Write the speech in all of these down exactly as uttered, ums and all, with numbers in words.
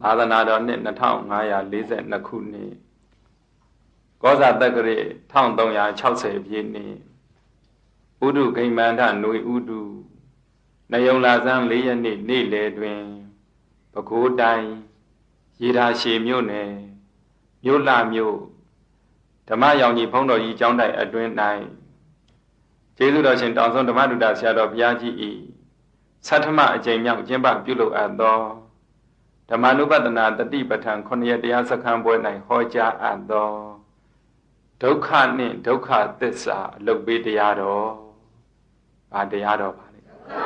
သာသနာတော်နှစ်နှစ်ထောင်ငါးရာလေးဆယ်နှစ်ခုနှစ်ကောဇာတက္ကရာတစ်ထောင်သုံးရာခြောက်ဆယ်ပြည့်နှစ်ဥဒုဂိမန္တနွေဥဒုနယုံလာဇန်းလေးရက်နေ့နေ့လယ်တွင်ပဲခူးတိုင်းရေဒါရှည်မြို့နယ်မြို့လှမြို့ဓမ္မရောင်ကြီးဘုန်းတော်ကြီးကျောင်းတိုင်အတွင်း၌ကျေးဇူးတော်ရှင်တောင်ဆုံးဓမ္မဒုဒဆရာတော်ဘုရားကြီး၏ဆဋ္ဌမအကြိမ်မြောက်ကျင်းပပြုလုပ်အပ်သောဓမ္မနုပဒနာတတိပဋ္ဌာန်ခုနှစ်ရက်တရားစခန်းပွဲ၌ဟောကြားအပ်သောဒုက္ခနှင့်ဒုက္ခသစ္စာအလုပ်ပေးတရားတော်ဘာတရားတော်ပါလဲ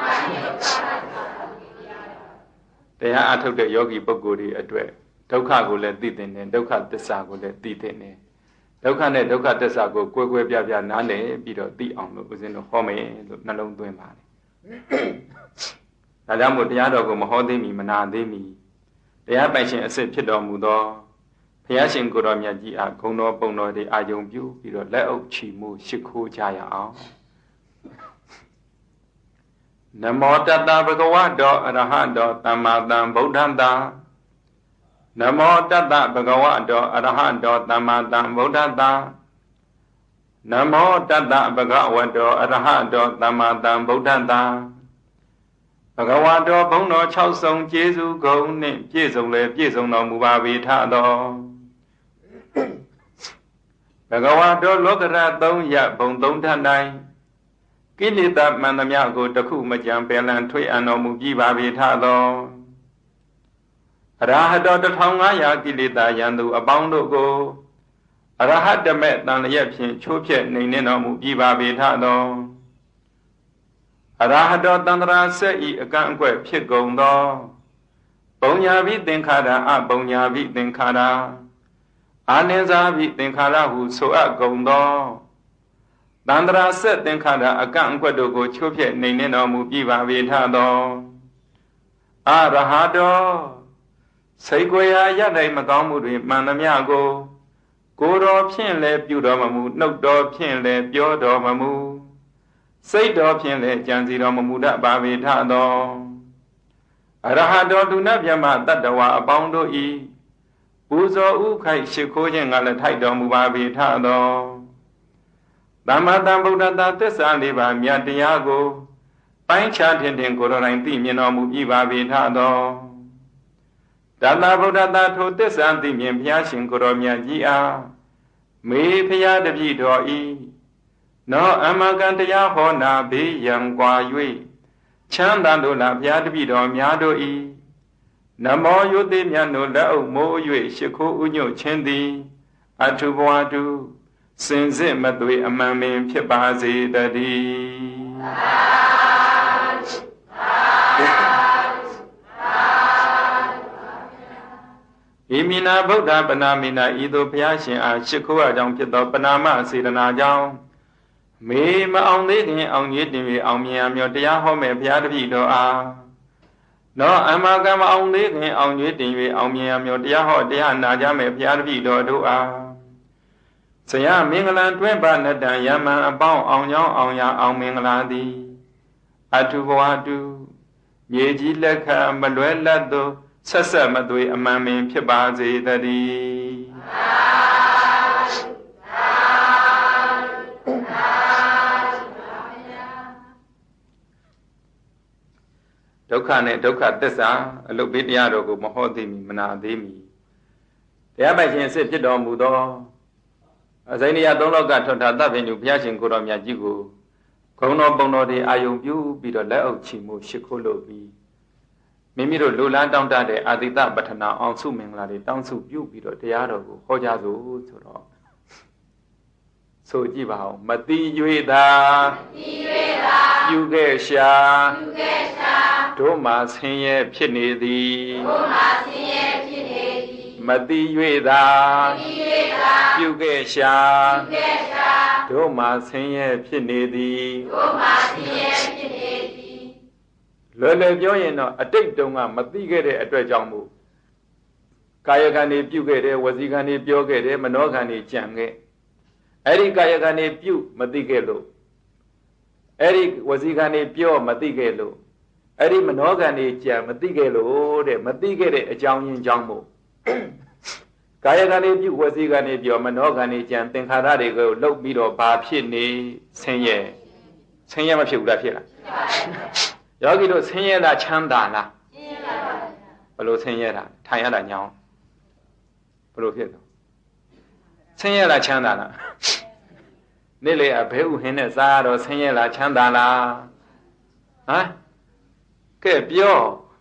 တရားအထုတ်တဲ့ယောဂီပုဂ္ဂိုလ်တွေအတွက်ဒုက္ခကိုလည်းသိသင့်တယ်ဒုက္ခသစ္စာကိုလည်းသိသင့်တယ်ဒုက္ခနဲ့ဒုက္ခသစ္စာကိုကွဲကွဲပြားပြားနားလည်ပြီးတော့သိအောင်လို့ဦးဇင်းတို့ဟောမယ်လို့နှလုံးသွင်းပါတယ်ဒါကြောင့်မို့တရားတော်ကိုမဟောသေးမီမနာသေးမီတရားပိုင်ရှင်အစစ်ဖြစ်တော်မူသောဘုရားရှင်ကိုယ်တော်မြတ်ကြီးအားဂုဏ်တော်ပုံတော်တွေအာယုံပြုပြီးတော့လက်အုပ်ချီမှုရှိခိုးကြရအောင်နမောတတ္တဗုဒ္ဓဝါတောအရဟတောသမ္မာသမ္ဗုဒ္ဓံတာနမောတတ္တဗုဒ္ဓဝါတောအရဟတောသမ္မာသမ္ဗုဒ္ဓံတာနမောတတ္တဗုဒ္ဓဝါတောအရဟတောသမ္မာသမ္ဗုဒ္ဓံတာဘဂဝါတော်ဘုန်းတော်၆ဆုံးကျေးဇူးဂုဏ်နှင့်ပြည့်စုံလေပြည့်စုံတော်မူပါပေထသောဘဂဝါတော်လောကရသုံးရဘုံသုံးထတိုင်းကိလေသာမှန်သမျှကိုတခုမကြံပယ်လံထွေးအံတော်မူပြီးပါပေထသောအရဟတောတစ်ထောင်ငါးရာကိလေသာယံသူအပေါင်းတို့ကိုအရဟတမေတန်လျက်ဖြင့်ချိုးဖျက်နှိမ်နှင်းတော်မူပြီးပါပေထသောအရဟတောတန္တရာဆက်ဤအကန့်အကွက်ဖြစ်ကုန်သောပုံညာပိသင်္ခါရအပုံညာပိသင်္ခါရအာနိဇာပိသင်္ခါရဟုဆိုအပ်ကုန်သောတန္တရာဆက်သင်္ခါရအကန့်အကွက်တို့ကိုချိုးဖျက်နှိမ်နှင်းတော်မူပြီးပါပေထသောအရဟတောစိတ်ကိုယ်ရာရတိုင်းမကောင်းမှုတွေမှန်သမျှကိုကိုယ်တော်ဖြင့်လည်းပြုတော်မမူနှုတ်တော်ဖြင့်လည်းပြောတော်မမူစိတ်တော်ဖြင့်လည်းကြံစီတော်မမူတတ်ပါပေထသောအရဟတောဒုနဗျမတတ္တဝါအပေါင်းတို့ဤပူဇော်ဥခိုက်ရှိခိုးခြင်းကလည်းထိုက်တော်မူပါပေထသောသမ္မာသမ္ဗုဒ္ဓတာသစ္စာလေးပါးမြတ်တရားကိုပိုင်းခြားထင်ထင်ကိုယ်တော်တိုင်သိမြင်တော်မူပြီးပါပေထသောတတ္တဗုဒ္ဓတာထိုသစ္စာသိမြင်ဘုရားရှင်ကိုယ်တော်မြတ်ကြီးအားမေဖျားတပည့်တော်ဤနောအမကံတရားဟောနာဘေးရန်ကွာ၍ချမ်းသာတို့လားဘုရားတပည့်တော်များတို့ဤနမောယုတိမြတ်တို့လက်အုပ်မိုး၍ရှိခိုးဥညွတ်ခြင်းသည်အထုဘဝတုစင်စစ်မသွေအမှန်ပင်ဖြစ်ပါစေတည်းဣမိနာဗုဒ္ဓပနာမိနာဤသို့ဘုရားရှင်အားရှိခိုးအကြောင်းဖြစ်သောပနာမစေတနာကြောင့်မေမအောင်သေးခင်အောင်ကြီးတင်ပြီးအောင်မြင်အမျိုးတရားဟောမဲ့ဘုရားတပည့်တော်အားနောအမကမအောင်သေးခင်အောင်ကြီးတင်ပြီးအောင်မြင်အမျိုးတရားဟောတရားနာကြမဲ့ဘုရားတပည့်တော်တို့အားဆရာမင်္ဂလံတွင်ပါနတံယမံအပေါင်းအောင်ကြောင်းအောင်ရအောင်မင်္ဂလာသည်အထုဘဝတုမြေကြီးလက်ခံမလွဲလတ်သောဆက်ဆက်မသွေအမှန်ပင်ဖြစ်ပါစေတည်းဒုက္ခနဲ့ဒုက္ခသစ္စာအလုတ်ပေးတရားတော်ကိုမဟောသိမီမနာသေးမီတရားပိုင်ရှင်စစ်ဖြစ်တော်မူသောအစိမ့်တရားသုံးလောကထွတ်တာသဗ္ဗညုဘုရားရှင်ကိုယ်တော်မြတ်ကြီးကိုဂုဏ်တော်ပုံတော်တွေအာယုံပြုပြီးတော့လက်အုပ်ချီမှုရှိခိုးလို့ပြီးမိမိတို့လူလန်းတောင်းတတဲ့အာတိတပဋ္ဌနာအောင်စုမင်္ဂလာတွေတောင်းစုပြုပြီးတော့တရားတော်ကိုဟောကြားစို့ဆိုတော့ဆိုကြည့်ပါဦးမတိ၍သာမတိ၍သာပြုခဲ့ရှာပြုခဲ့ရှာတို့မှာဆင်းရဲဖြစ်နေသည်တို့မှာဆင်းရဲဖြစ်နေသည်မတိ၍သာမတိ၍သာပြုခဲ့ရှာပြုခဲ့ရှာတို့မှာဆင်းရဲဖြစ်နေသည်တို့မှာဆင်းရဲဖြစ်နေသည်လွယ်လွယ်ပြောရင်တော့အတိတ်တုန်းကမသိခဲ့တဲ့အတွက်ကြောင့်မို့ကာယကံတွေပြုခဲ့တယ်ဝစီကံတွေပြောခဲ့တယ်မနောကံတွေကြံခဲ့အဲ့ဒီကာယကံတွေပြုမသိခဲ့လို့အဲ့ဒီဝစီကံတွေပြောမသိခဲ့လို့အဲ့ဒီမနောကံတွေကြံမသိခဲ့လို့တဲ့မသိခဲ့တဲ့အကြောင်းရင်းကြောင့်မို့ကာယကံတွေပြုဝစီကံတွေပြောမနောကံတွေကြံသင်္ခါရတွေကိုလှုပ်ပြီးတော့ဘာဖြစ်နေဆင်းရဲဆင်းရဲမဖြစ်ဘူးလားဖြစ်လားယောဂီတို့ဆင်းရဲလားချမ်းသာလားဆင်းရဲပါပါဘယ်လိုဆင်းရဲတာထိုင်ရတာညောင်းဘယ်လိုဖြစ်တော့ဆင်းရဲလားချမ်းသာလားနေ့လေအဘဲဥဟင်းနဲ့စားတော့ဆင်းရဲလားချမ်းသာလားဟမ်ကဲပြော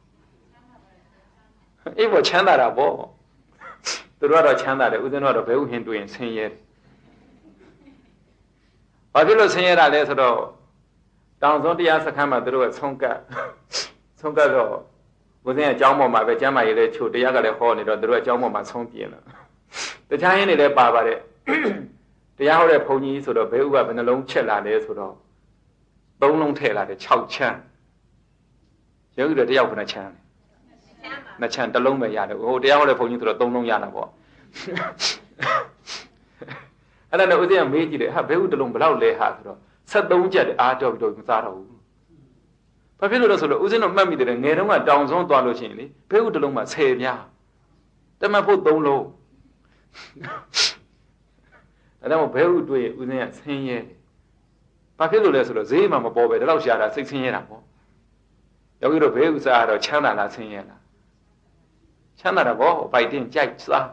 အေးဘောချမ်းသာတာပေါ့သူတို့ကတော့ချမ်းသာတယ်ဦးဇင်းတို့ကတော့ဘဲဥဟင်းတွေ့ရင်ဆင်းရဲတယ်ဘာဖြစ်လို့ဆင်းရဲတာလဲဆိုတော့တောင်စွန်းတရားစခန်းမှာသူတို့ကဆုံးကပ်ဆုံးကပ်တော့ဦးဇင်းကအကြောင်းပေါ်မှာပဲကျမ်းမာရေးလဲချို့တရားကလည်းဟောနေတော့သူတို့ကအကြောင်းပေါ်မှာဆုံးပြင်းလာတခြားရင်းတွေလည်းပါပါတယ်တရားဟောတဲ့ဘုန်းကြီးဆိုတော့ဘဲဥကဘယ်နှလုံးချက်လာလဲဆိုတော့သုံးလုံးထည့်လာတယ်၆ချမ်းယောဂီတို့တယောက်ခဏချမ်းနှစ်ချမ်းတစ်လုံးပဲရတယ်ဟိုတရားဟောတဲ့ဘုန်းကြီးဆိုတော့သုံးလုံးရတာပေါ့အဲ့ဒါနဲ့ဦးဇင်းကမေးကြည့်တယ်ဟာဘဲဥတစ်လုံးဘယ်လောက်လဲဟာဆိုတော့ဆက်သုံးချက်တယ်အားတော့ပြီးတော့မစားတော့ဘူးဘာဖြစ်လို့လဲဆိုတော့ဦးဇင်းတို့မှတ်မိတယ်ငယ်တုန်းကတောင်စွန်းသွားလို့ရှိရင်လေဘဲဥတစ်လုံးမှာဆယ်ပြားတမတ်ဖို့သုံးလုံးအဲ့ဒါမှဘဲဥတွေ့ဦးဇင်းကဆင်းရဲဘာဖြစ်လို့လဲဆိုတော့ဈေးမှမပေါ်ပဲဒါတော့ရှာတာစိတ်ဆင်းရဲတာပေါ့ယောဂီတို့ဘဲဥစားတော့ချမ်းသာလားဆင်းရဲလားချမ်းသာတာပေါ့ဗိုက်တင်းကြိုက်စား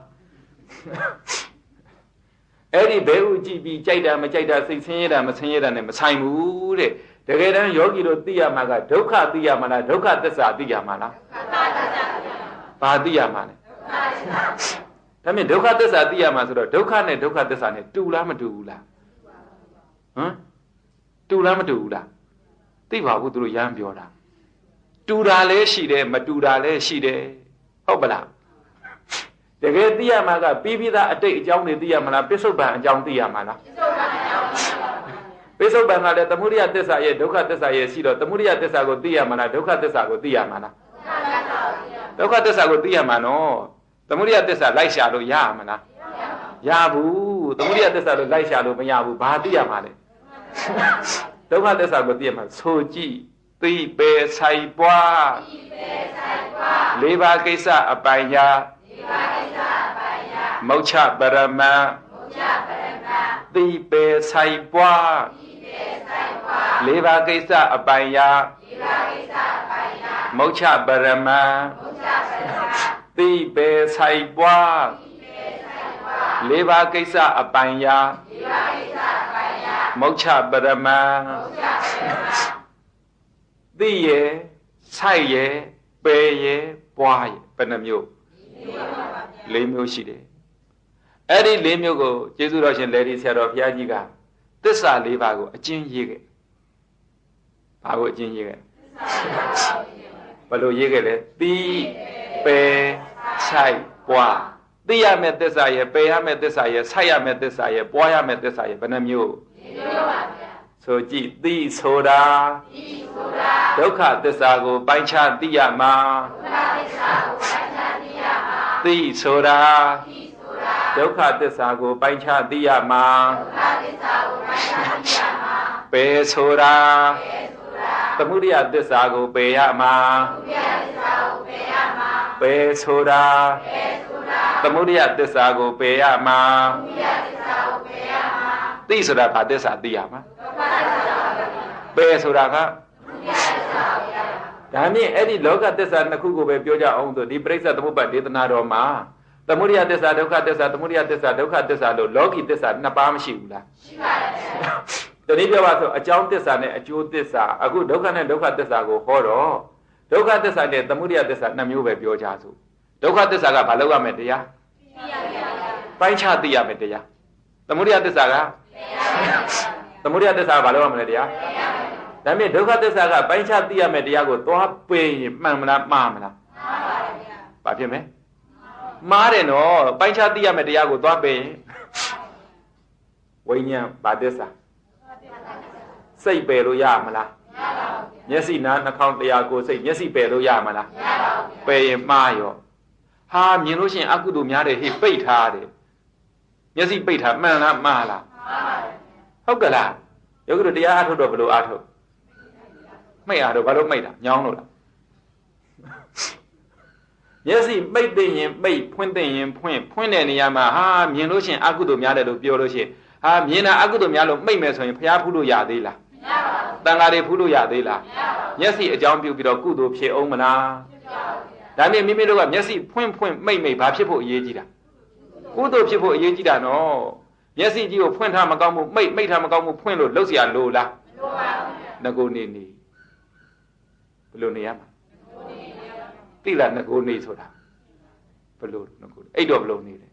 အဲ့ဒီဘဲဥကြည့်ပြီးကြိုက်တာမကြိုက်တာစိတ်ဆင်းရဲတာမဆင်းရဲတာနဲ့မဆိုင်ဘူးတဲ့တကယ်တမ်းယောဂီတို့သိရမှာကဒုက္ခသိရမှာလားဒုက္ခသစ္စာသိရမှာလားဘာသိရမှာလဲဒါမြင်ဒုက္ခသစ္စာသိရမှာဆိုတော့ဒုက္ခနဲ့ဒုက္ခသစ္စာနဲ့တူလားမတူဘူးလားဟမ်တူလားမတူဘူးလားသိပါဘူးသူတို့ရမ်းပြောတာတူတာလည်းရှိတယ်မတူတာလည်းရှိတယ်ဟုတ်ပလားတကယ်သိရမှာကပြီးပြီးသားအတိတ်အကြောင်းတွေသိရမှာလားပစ္စုပန်အကြောင်းသိရမှာလားပစ္စုပန်ကလည်းသမုဒိယသစ္စာရဲ့ဒုက္ခသစ္စာရဲ့ရှိတော့သမုဒိယသစ္စာကိုသိရမှာလားဒုက္ခသစ္စာကိုသိရမှာလားဒုက္ခသစ္စာကိုသိရမှာနော်သမုဒိယသစ္စာလိုက်ရှာလို့ရမလားရဘူးသမုဒိယသစ္စာလို့လိုက်ရှာလို့မရဘူးဘာသိရမှာလဲဒုက္ခသစ္စာကိုသိရမှာဆိုကြည့်သိပေဆိုင်ပွားလေးပါးကိစ္စအပိုင်ညာမောက္ခပရမံသိပေဆိုင်ပွားလေးပါးကိစ္စအပိုင်ညာမောက္ခပရမံသိပေဆိုင်ပွားလေးပါးကိစ္စအပိုင်ညာမောက္ခပရမံသိရဲ့ဆိုင်ရဲ့ပယ်ရဲ့ပွားရဲ့ဘယ်နှမျိုးလေးမျိုးရှိတယ်အဲ့ဒီလေးမျိုးကိုကျေးဇူးတော်ရှင်လေဒီဆရာတော်ဘုရားကြီးကသစ္စာလေးပါးကိုအကျဉ်းရေးခဲ့ဘာကိုအကျဉ်းရေးခဲ့ဘယ်လိုရေးခဲ့လဲသိပယ်ဆိုင်ပွားသိရမယ့်သစ္စာရဲ့ပယ်ရမယ့်သစ္စာရဲ့ဆိုင်ရမယ့်သစ္စာရဲ့ပွားရမယ့်သစ္စာရဲ့ဘယ်နှမျိုးလေးမျိုးပါဗျာဆိုကြည့်သိဆိုတာသိဆိုတာဒုက္ခသစ္စာကိုပိုင်းခြားသိရမှာဒုက္ခသစ္စာကိုပိုင်းခြားသိရမှာသိဆိုတာသိဆိုတာဒုက္ခသစ္စာကိုပိုင်းခြားသိရမှာဒုက္ခသစ္စာကိုပိုင်းခြားသိရမှာပယ်ဆိုတာပယ်ဆိုတာသမုဒိယသစ္စာကိုပယ်ရမှာသမုဒိယသစ္စာကိုပယ်ရမှာပယ်ဆိုတာပယ်ဆိုတာသမုဒိယသစ္စာကိုပယ်ရမှာသမုဒိယသစ္စာကိုပယ်ရမှာသိဆိုတာဘာသစ္စာသိရမှာပယ်ဆိုတာကဒါမြင့်အဲ့ဒီလောကသစ္စာနှစ်ခုကိုပဲပြောကြအောင်ဆိုဒီပရိစ္ဆေသမုပ္ပါဒေသနာတော်မှာသမုဒိယသစ္စာဒုက္ခသစ္စာသမုဒိယသစ္စာဒုက္ခသစ္စာလို့လောကီသစ္စာနှစ်ပါးမရှိဘူးလားရှိပါတယ်တတိယပြောပါဆိုအကြောင်းသစ္စာနဲ့အကျိုးသစ္စာအခုဒုက္ခနဲ့ဒုက္ခသစ္စာကိုဟောတော့ဒုက္ခသစ္စာနဲ့သမုဒိယသစ္စာနှစ်မျိုးပဲပြောကြစို့ဒုက္ခသစ္စာကဘာလို့ရမလဲတရားပိုင်းခြားသိရမယ်တရားသမုဒိယသစ္စာကသမုဒိယသစ္စာဘာလို့ရမလဲတရားဒါမြင့်ဒုက္ခသစ္စာကပိုင်းခြားသိရမယ်တရားကိုသွားပေးရင်မှန်မလားမှားမလားမှားပါတယ်ဗျာဘာဖြစ်မလဲမှားတယ်နော်ပိုင်းခြားသိရမယ်တရားကိုသွားပေးရင်ဝိညာဉ်ဘာသစ္စာစိတ်ပယ်လို့ရမလားမရပါဘူးမျက်စိနားနှာခေါင်းတရားကိုယ်စိတ်မျက်စိပယ်လို့ရမလားမရပါဘူးပယ်ရင်မှားရောဟာမြင်လို့ရှိရင်အကုသိုလ်များတယ်ဟေ့ပိတ်ထားတယ်မျက်စိပိတ်ထားမှန်လားမှားလားမှားပါတယ်ဟုတ်ကလားယောဂီတို့တရားအားထုတ်တော့ဘယ်လိုအားထုတ်မိတ်အားထုတ်ဘာလို့မိတ်တာညောင်းလို့လားမျက်စိပိတ်သိရင်ပိတ်ဖွင့်သိရင်ဖွင့်ဖွင့်တဲ့နေရာမှာဟာမြင်လို့ရှိရင်အကုသိုလ်များတယ်လို့ပြောလို့ရှိရင်ဟာမြင်တာအကုသိုလ်များလို့မိတ်မယ်ဆိုရင်ဘုရားဖူးလို့ရသေးလားမရပါဘူးတန်ဃာတွေဖူးလို့ရသေးလားမရပါဘူးမျက်စိအကြောင်းပြုပြီးတော့ကုသိုလ်ဖြစ်အောင်မလားဖြစ်ပါဘူးဒါနဲ့မိမိတို့ကမျက်စိဖွင့်ဖွင့်မိတ်မိတ်ဘာဖြစ်ဖို့အရေးကြီးတာကုသိုလ်ဖြစ်ဖို့အရေးကြီးတာနော်မျက်စိကြီးကိုဖွင့်ထားမကောင်းဘူးမိတ်မိတ်ထားမကောင်းဘူးဖွင့်လို့လှုပ်เสียလို့လားမလိုပါဘူးငကိုနေနေဘယ်လိုနေရမှာသိလားငကိုနေဆိုတာဘယ်လိုငကိုအဲ့တော့ဘယ်လိုနေလဲ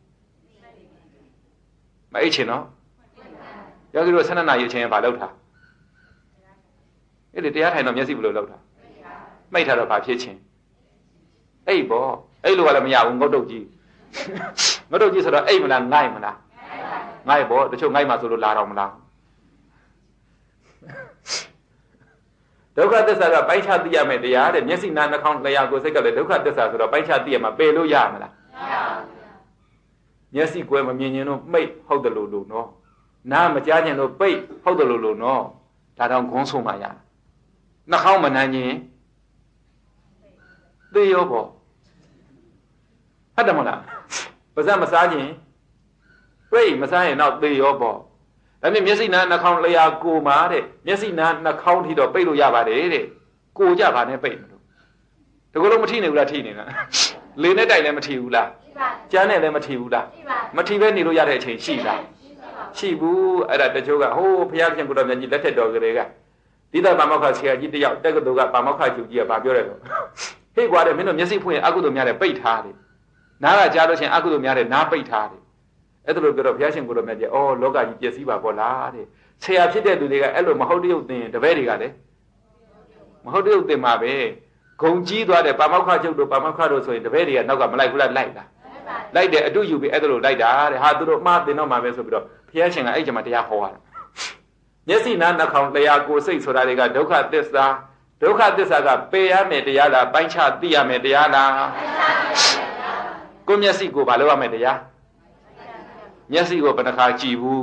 မအိတ်ချင်နော်ယောဂီတို့ဆန္ဒနာရခြင်းဘာလုပ်ထားအဲ့ဒီတရားထိုင်တော့မျက်စိဘယ်လိုလုပ်ထားမိတ်ထားတော့ဘာဖြစ်ချင်းအဲ့ဘောအဲ့လိုကလည်းမရဘူးငုတ်တုတ်ကြီးငုတ်တုတ်ကြီးဆိုတော့အိတ်မလားငိုက်မလားငိုက်ဘောတချို့ငိုက်မှဆိုလို့လာတော့မလားဒုက္ခသစ္စာကပိုင်းခြားသိရမယ်တရားတဲ့မျက်စိနာနှာခေါင်းလျှာကိုယ်စိတ်ကလည်းဒုက္ခသစ္စာဆိုတော့ပိုင်းခြားသိရမှာပယ်လို့ရမလားမရပါဘူးမျက်စိကွယ်မမြင်ရင်တော့မိတ်ဟုတ်တယ်လို့လို့နော်နားမကြားခြင်းလို့ပိတ်ဟုတ်တယ်လို့လို့နော်ဒါတော့ဂုံးဆုံးမှရနှာခေါင်းမနှမ်းခြင်းသေရောပေါ့ဟုတ်တယ်မလားပါးစပ်မစားခြင်းပိတ်မစားရင်တော့သေရောပေါ့ဒါနဲ့မျက်စိနားနှာခေါင်းလျှာကိုမှာတဲ့မျက်စိနားနှာခေါင်းထိတော့ပိတ်လို့ရပါတယ်တဲ့ကိုကြပါနဲ့ပိတ်မလို့တကယ်လို့မထိနေဘူးလားထိနေတာလေနဲ့တိုက်လည်းမထိဘူးလားကျန်းနဲ့လည်းမထိဘူးလားမထိပဲနေလို့ရတဲ့အချိန်ရှိလားရှိဘူးအဲ့ဒါတချို့ကဟိုးဘုရားရှင်ကိုတော်မြတ်ကြီးလက်ထက်တော်ကလေးကဒီသက်ပါမောက္ခဆရာကြီးတယောက်တက္ကသိုလ်ကပါမောက္ခကျူကြီးကဗာပြောတယ်တော့ဟေ့ကွာတဲ့မင်းတို့မျက်စိဖွင့်ရင်အကုသိုလ်များတယ်ပိတ်ထားတယ်နားကကြားလို့ရှိရင်အကုသိုလ်များတယ်နားပိတ်ထားတယ်အဲ့ဒါလိုပြောတော့ဘုရားရှင်ကိုတော်မြတ်ကြီးအော်လောကကြီးပျက်စီးပါပေါ့လားတဲ့ဆရာဖြစ်တဲ့လူတွေကအဲ့လိုမဟုတ်တရုပ်သင်တပည့်တွေကလည်းမဟုတ်တရုပ်သင်မှာပဲဂုံကြီးသွားတယ်ပါမောက္ခကျုပ်တို့ပါမောက္ခတို့ဆိုရင်တပည့်တွေကနောက်ကမလိုက်ဘူးလားလိုက်လားလိုက်တယ်အတုယူပြီးအဲ့ဒါလိုလိုက်တာတဲ့ဟာသူတို့မှားတင်တော့မှာပဲဆိုပြီးတော့ဘုရားရှင်ကအဲ့ဒီမှာတရားဟောရတာမျက်စိနားနှာခေါင်းတရားကိုယ်စိတ်ဆိုတာတွေကဒုက္ခသစ္စာဒုက္ခသစ္စာကပယ်ရမယ်တရားလားပိုင်းခြားသိရမယ်တရားလားကိုမျက်စိကိုဘာလို့ရမယ်တရားမျက်စိကိုဘယ်နှခါကြည့်ဘူး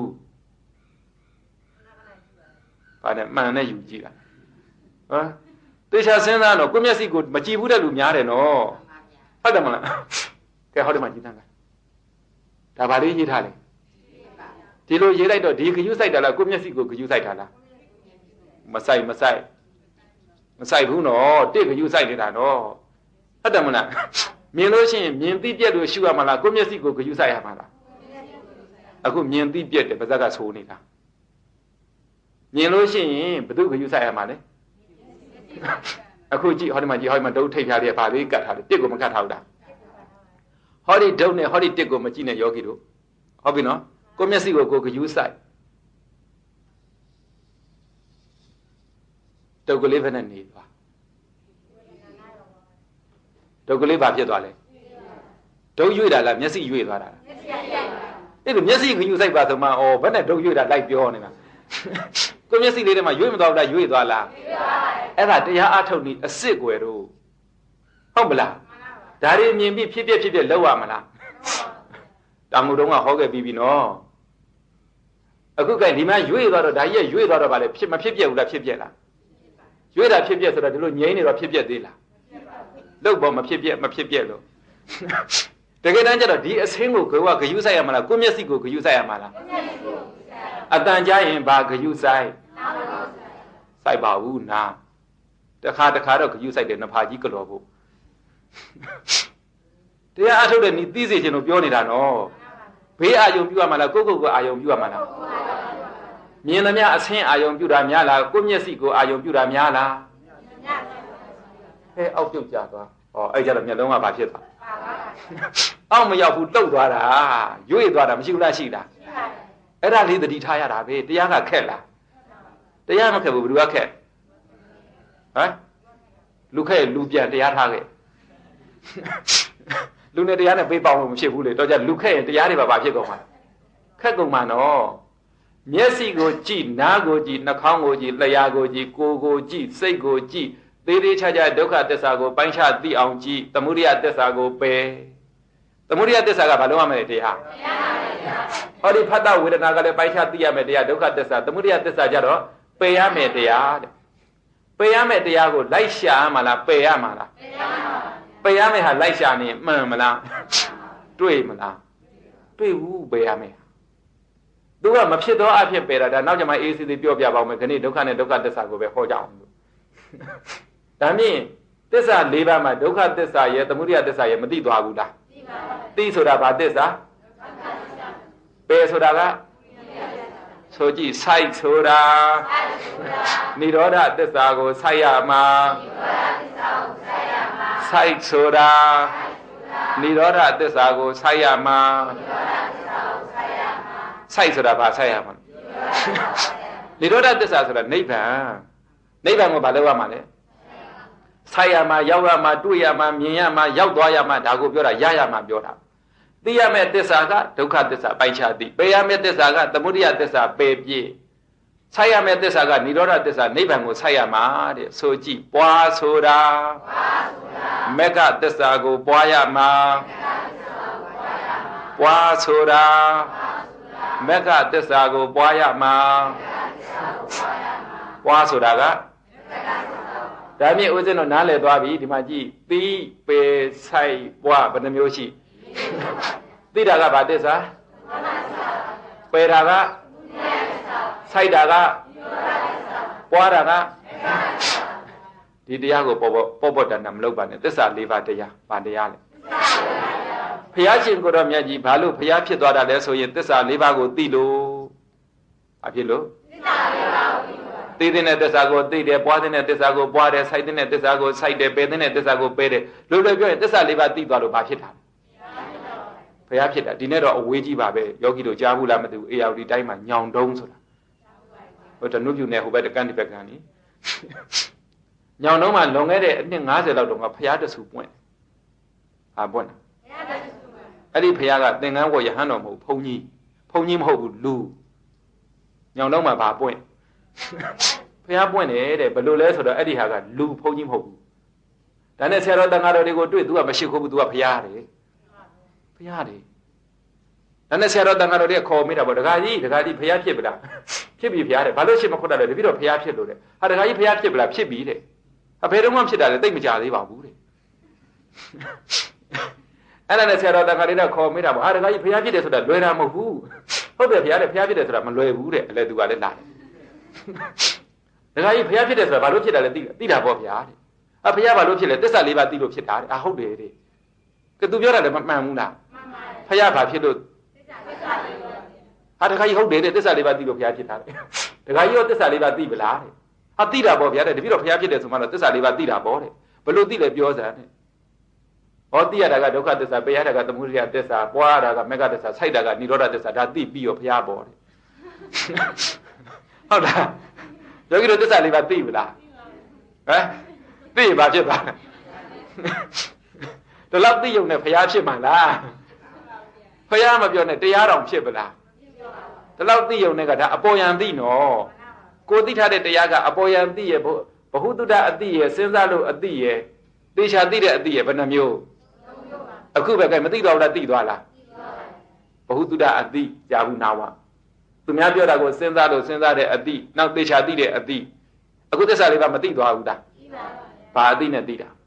ဘာနဲ့မှန်နဲ့ယူကြည့်တာဟမ်တေချာစဉ်းစားတော့ကိုမျက်စိကိုမကြည့်ဘူးတဲ့လူများတယ်နော်ဟုတ်တယ်မလားကဲဟောဒီမှာကြည့်သမ်းကဒါဘာလေးရေးထားလဲဒီလိုရေးလိုက်တော့ဒီခယူးဆိုင်တာလားကိုမျက်စိကိုခယူးဆိုင်တာလားမဆိုင်မဆိုင်မဆိုင်ဘူးနော်တစ်ခယူးဆိုင်နေတာနော်ဟုတ်တယ်မလားမြင်လို့ရှိရင်မြင်သိပြက်လို့ရှုရမှာလားကိုမျက်စိကိုခယူးဆိုင်ရမှာလားအခုမြင်သိပြက်တယ်ပါဇက်ကဆိုးနေတာမြင်လို့ရှိရင်ဘယ်သူခယူးဆိုင်ရမှာလဲအခုကြည့်ဟောဒီမှာကြည့်ဟောဒီမှာဒုတ်ထိပ်ဖြားလေးဘာလေးကတ်ထားတယ်တစ်ကိုမကတ်ထားဘူးလားဟောဒီဒုတ်နဲ့ဟောဒီတစ်ကိုမကြည့်နဲ့ယောဂီတို့ဟုတ်ပြီနော်ကိုမျက်စိကိုကိုခယူးဆိုင်ဒုတ်ကလေးဘယ်နဲ့နေသွားဒုတ်ကလေးဘာဖြစ်သွားလဲဒုတ်ရွေ့တာလားမျက်စိရွေ့သွားတာလားအဲ့ဒါမျက်စိခယူးဆိုင်ပါဆိုမှဩဘယ်နဲ့ဒုတ်ရွေ့တာလိုက်ပြောနေတာကိုမျက်စိလေးထဲမှာရွေ့မသွားဘူးလားရွေ့သွားလားအဲ့ဒါတရားအထုတ်နေအစ်စ်ွယ်တို့ဟုတ်မလားဒါတွေမြင်ပြီးဖြစ်ပြဖြစ်ပြလောက်ရမလားတာမူတုံးကဟောခဲ့ပြီးပြီနော်အခုကဒီမှာရွေ့သွားတော့ဒါကြီးကရွေ့သွားတော့ဗာလေဖြစ်မဖြစ်ပြဘူးလားဖြစ်ပြလားရွေ့တာဖြစ်ပြဆိုတော့ဒီလိုငြိမ်းနေတော့ဖြစ်ပြသေးလားလောက်ပေါ်မဖြစ်ပြမဖြစ်ပြလို့တကယ်တမ်းကျတော့ဒီအစင်းကိုကိုကဂယုဆိုင်ရမလားကိုမျက်စိကိုဂယုဆိုင်ရမလားအတန်ကြားရင်ဘာဂယုဆိုင်ဆိုင်ပါဘူးနာတခါတခါတော့ဂယုဆိုင်တယ်နှစ်ဖာကြီးကလော်ဖို့တရားအထုတ်တဲ့ဤသိစေခြင်းတို့ပြောနေတာနော်ဘေးအာယုံပြုရမှာလားကိုယ့်ကိုယ်ကိုအာယုံပြုရမှာလားမြင်သမျှအဆင်းအာယုံပြုတာများလားကိုယ့်မျက်စိကိုအာယုံပြုတာများလားဟဲ့အောက်ပြုတ်ကြသွားဟောအဲ့ကြတော့မျက်လုံးကဘာဖြစ်သွားအောက်မရောက်ဘူးတုတ်သွားတာရွေ့သွားတာမရှိဘူးလားရှိတာအဲ့ဒါလေးသတိထားရတာပဲတရားကခက်လားတရားမခက်ဘူးဘယ်သူကခက်ဟမ်လူခက်လူပြန်တရားထားခဲ့လူနဲ့တရားနဲ့ပေးပေါင်းလို့မဖြစ်ဘူးလေတော့ကြလူခက်ရင်တရားတွေပါဘာဖြစ်ကုန်မှာခက်ကုန်မှာနော်မျက်စိကိုကြည့်နားကိုကြည့်နှာခေါင်းကိုကြည့်လျှာကိုကြည့်ကိုယ်ကိုကြည့်စိတ်ကိုကြည့်သေးသေးချာချာဒုက္ခသစ္စာကိုပိုင်းခြားသိအောင်ကြည့်သမုဒိယသစ္စာကိုပယ်သမုဒိယသစ္စာကဘာလို့ရမလဲတရားဟောဒီဖတ်တဝေဒနာကလည်းပိုင်းခြားသိရမယ်တရားဒုက္ခသစ္စာသမုဒိယသစ္စာကြတော့ပယ်ရမယ်တရားတဲ့ပယ်ရမယ်တရားကိုလိုက်ရှာမှာလားပယ်ရမှာလားပပယ်ရမယ်ဟာလိုက်ရှာနေမှန်မလားတွေ့မလားတွေ့ဘူးပယ်ရမယ်သူကမဖြစ်တော့အဖြစ်ပယ်တာဒါနောက်ကျမှအေးစီစီပြောပြပါဦးမယ်ခဏဒုက္ခနဲ့ဒုက္ခသစ္စာကိုပဲဟောကြအောင်လို့ဒါမြင်သစ္စာ၄ပါးမှာဒုက္ခသစ္စာရဲ့သမုဒယသစ္စာရဲ့မသိသွားဘူးလားသိပါဘူးသိဆိုတာဘာသစ္စာပယ်ဆိုတာကဆိုကြည့်ဆိုင်ဆိုတာနိရောဓသစ္စာကိုဆိုင်ရမှာဆိုင်ဆိုတာနိရောဓသစ္စာကိုဆိုင်ရမှာဆိုင်ဆိုတာဘာဆိုင်ရမှာနိရောဓသစ္စာဆိုတာနိဗ္ဗာန်နိဗ္ဗာန်ကိုဘာလုပ်ရမှာလဲဆိုင်ရမှာရောက်ရမှာတွေ့ရမှာမြင်ရမှာရောက်သွားရမှာဒါကိုပြောတာရရမှာပြောတာသိရမယ့်သစ္စာကဒုက္ခသစ္စာပိုင်ခြားသိပယ်ရမယ့်သစ္စာကသမုဒယသစ္စာပယ်ပြည့်ဆိုင်ရမယ့်သစ္စာကနိရောဓသစ္စာနိဗ္ဗာန်ကိုဆိုင်ရမှာတဲ့ဆိုကြည့်ပွားဆိုတာမက္ခသစ္စာကိုပွားရမှာပွားဆိုတာမက္ခသစ္စာကိုပွားရမှာပွားဆိုတာကဒါမြင့်ဦးဇင်းတို့နားလည်သွားပြီဒီမှာကြည့်သီးပေဆိုင်ပွားဘယ်နှမျိုးရှိသိတာကဘာသစ္စာပယ်တာကဆိုင်တာကပွားတာကဒီတရားကိုပေါ်ပေါ်ပေါ်ပေါ်တန်တန်မလုပ်ပါနဲ့သစ္စာ၄ပါးတရားဘာတရားလဲဘုရားရှင်ကိုတော်မြတ်ကြီးဘာလို့ဘုရားဖြစ်သွားတာလဲဆိုရင်သစ္စာ၄ပါးကိုသိလို့ဘာဖြစ်လို့သစ္စာ၄ပါးကိုသိတဲ့သစ္စာကိုသိတယ်ပွားတဲ့သစ္စာကိုပွားတယ်ဆိုင်တဲ့သစ္စာကိုဆိုင်တယ်ပယ်တဲ့သစ္စာကိုပယ်တယ်လို့လည်းပြောရင်သစ္စာ၄ပါးသိသွားလို့ဘာဖြစ်တာဘုရားဖြစ်တာဒီနေ့တော့အဝေးကြီးပါပဲယောဂီတို့ကြားဘူးလားမသိဘူးအေယာဝတီတိုင်းမှာညောင်တုံးဆိုတာဟိုတနုပြူနယ်ဟိုဘက်တကန်ဒီဘက်ကန်နီညောင်တုံးမှာလွန်ခဲ့တဲ့အနှစ်၅၀လောက်တုန်းကဘုရားတဆူပွင့်ဟာပွင့်တာဘုရားတဆူပွင့်အဲ့ဒီဘုရားကသင်္ကန်းဝရဟန်းတော်မဟုတ်ဘုန်းကြီးဘုန်းကြီးမဟုတ်ဘူးလူညောင်တုံးမှာဘာပွင့်ဘုရားပွင့်တယ်တဲ့ဘယ်လိုလဲဆိုတော့အဲ့ဒီဟာကလူဘုန်းကြီးမဟုတ်ဘူးဒါနဲ့ဆရာတော်တန်ဃာတော်တွေကိုတွေ့ तू ကမရှိခိုးဘူး तू ကဘုရားတယ်ဘုရားတယ်ဒါနဲ့ဆရာတော်တန်ဃာတော်တွေကခေါ်မိတာပေါ့ဒကာကြီးဒကာကြီးဘုရားဖြစ်ပလားဖြစ်ပြီဘုရားတဲ့ဘာလို့ရှိမခွတ်တာလဲတပည့်တော်ဘုရားဖြစ်လို့တဲ့ဟာဒကာကြီးဘုရားဖြစ်ပလားဖြစ်ပြီတဲ့ဟာဘယ်တော့မှဖြစ်တာလဲသိမကြသေးပါဘူးတဲ့အဲ့ဒါနဲ့ဆရာတော်တန်ဃာတွေကခေါ်မိတာပေါ့ဟာဒကာကြီးဘုရားဖြစ်တယ်ဆိုတာလွယ်တာမဟုတ်ဘူးဟုတ်တယ်ဘုရားတဲ့ဘုရားဖြစ်တယ်ဆိုတာမလွယ်ဘူးတဲ့အလဲသူကလည်းလာတယ်ဒကာကြီးဘုရားဖြစ်တယ်ဆိုတာဘာလို့ဖြစ်တာလဲသိသိတာပေါ့ဗျာတဲ့ဟာဘုရားဘာလို့ဖြစ်လဲသစ္စာလေးပါးသိလို့ဖြစ်တာတဲ့အာဟုတ်တယ်တဲ့ကသူပြောတာလည်းမမှန်ဘူးလားမှန်ပါဘုရားဘာဖြစ်လို့သစ္စာလေးပါးဟာဒကာကြီးဟုတ်တယ်တဲ့သစ္စာလေးပါးသိလို့ဘုရားဖြစ်တာတဲ့ဒကာကြီးရောသစ္စာလေးပါးသိပလားတဲ့ဟာသိတာပေါ့ဗျာတဲ့တပည့်တော်ဘုရားဖြစ်တယ်ဆိုမှတော့သစ္စာလေးပါးသိတာပေါ့တဲ့ဘလို့သိလဲပြောစမ်းတဲ့ဟောသိရတာကဒုက္ခသစ္စာပယ်ရတာကသမုဒယသစ္စာပွားရတာကမက္ခသစ္စာဆိုင်တာကနိရောဓသစ္စာဒါသိပြီးရောဘုရားပေါ်တဲ့ဟုတ်လားယောဂီတို့သစ္စာလေးပါသိပြီလားဟမ်သိပါဖြစ်ပါဒီလောက်သိရုံနဲ့ဘုရားဖြစ်မှာလားဘုရားမပြောနဲ့တရားတော်ဖြစ်ပလားဒီလောက်သိရုံနဲ့ကဒါအပေါ်ယံသိနော်ကိုသိထားတဲ့တရားကအပေါ်ယံသိရဲ့ဘဟုတုတ္တအသိရဲ့စဉ်းစားလို့အသိရဲ့သေချာသိတဲ့အသိရဲ့ဘယ်နှမျိုးအခုပဲကဲမသိတော့ဘူးလားသိသွားလားဘဟုတုတ္တအသိကြာဘူးနာဝသူများပြောတာကိုစဉ်းစားလို့စဉ်းစားတဲ့အသိနောက်သေချာသိတဲ့အသိအခုသစ္စာလေးပါမသိသွားဘူးလားဘာအသိနဲ့သိတာ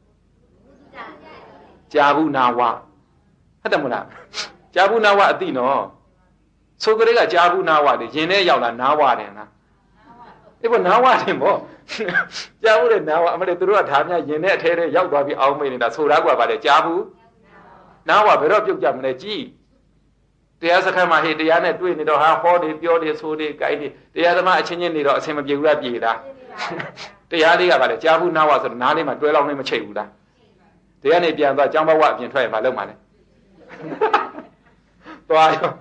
ကြာဘူးနာဝဟုတ်တယ်မလားကြာဘူးနာဝအသိနော်ဆိုကြတဲ့ကကြာဘူးနာဝတယ်ရင်ထဲရောက်လာနာဝတယ်လားအေးဘောနာဝတယ်ဗောကြာဘူးတဲ့နာဝအမလေးသူတို့ကဒါများရင်ထဲအထဲထဲရောက်သွားပြီးအောင်းမိနေတာဆိုတာကပါလေကြာဘူးနာဝဘယ်တော့ပြုတ်ကြမလဲကြည်တရားစခန်းမှာဟေ့တရားနဲ့တွေ့နေတော့ဟာဟောတယ်ပြောတယ်ဆိုတယ်ကြိုက်တယ်တရားသမားအချင်းချင်းနေတော့အဆင်မပြေဘူးလားပြေတာတရားလေးကပါလေကြာဘူးနာဝဆိုတော့နားလေးမှာတွဲလောက်နေမချိတ်ဘူးလားတရားနဲ့ပြန်သွားကျောင်းဘဝအပြင်ထွက်ရင်မလုပ်ပါနဲ့သွားရော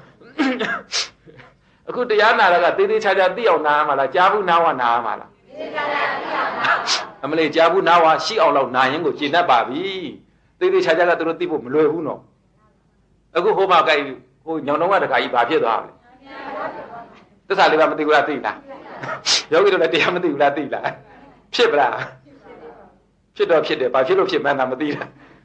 အခုတရားနာတာကတေးသေးချာချာသိအောင်နားမှာလားကြာဘူးနာဝနားမှာလားတေးသေးချာချာသိအောင်နားအမလေးကြာဘူးနာဝရှိအောင်လောက်နာရင်ကိုကျင့်တတ်ပါပြီတေးသေးချာချာကသူတို့သိဖို့မလွယ်ဘူးနော်အခုဟိုမှာကြိုက်ဟိုညောင်တော့ကတခါကြီးဘာဖြစ်သွားလဲသစ္စာလေးပါမသိဘူးလားသိလားယောဂီတို့လည်းတရားမသိဘူးလားသိလားဖြစ်ပလားဖြစ်တော့ဖြစ်တယ်ဘာဖြစ်လို့ဖြစ်မှန်းသာမသိတာ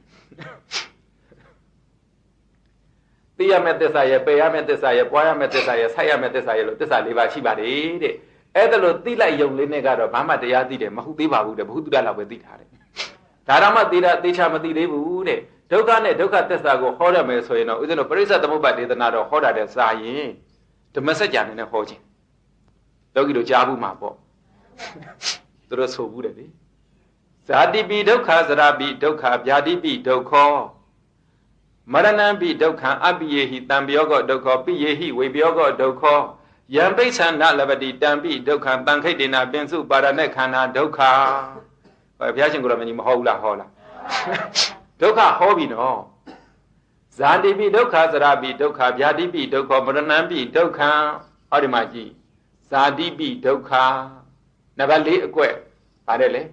သိရမယ့်သစ္စာရဲ့ပယ်ရမယ့်သစ္စာရဲ့ပွားရမယ့်သစ္စာရဲ့ဆိုင်ရမယ့်သစ္စာရဲ့လို့သစ္စာလေးပါရှိပါတယ်တဲ့အဲ့ဒါလို့သိလိုက်ယုံလေးနဲ့ကတော့ဘာမှတရားသိတယ်မဟုတ်သေးပါဘူးတဲ့ဘုဟုတ္တလောက်ပဲသိထားတယ်ဒါတော့မှသေတာသေချာမသိသေးဘူးတဲ့ဒုက္ခနဲ့ဒုက္ခသစ္စာကိုဟောရမယ်ဆိုရင်တော့ဦးဇင်းတို့ပရိစ္ဆေသမုပ္ပါဒေသနာတော့ဟောတာတဲ့စာရင်ဓမ္မစကြာနေနဲ့ဟောခြင်းလောကီတို့ကြားဘူးမှာပေါ့သူတို့ဆိုဘူးတယ်လေဇာတိပိဒုက္ခဇရာပိဒုက္ခဗျာတိပိဒုက္ခမရဏံပိဒုက္ခအပိယေဟိတံပယောကောဒုက္ခပိယေဟိဝေပယောကောဒုက္ခယံပိဋ္ဌာနလဗတိတံပိဒုက္ခတံခိတ္တေနပင်စုပါရဏေခန္ဓာဒုက္ခဘုရားရှင်ကိုယ်တော်မကြီးမဟောဘူးလားဟောလားဒုက္ခဟောပြီနော်ဇာတိပိဒုက္ခဇရာပိဒုက္ခဗျာတိပိဒုက္ခမရဏံပိဒုက္ခဟောဒီမှာကြည့်ဇာတိပိဒုက္ခနံပါတ်၄အကွက်ပါတယ်လေ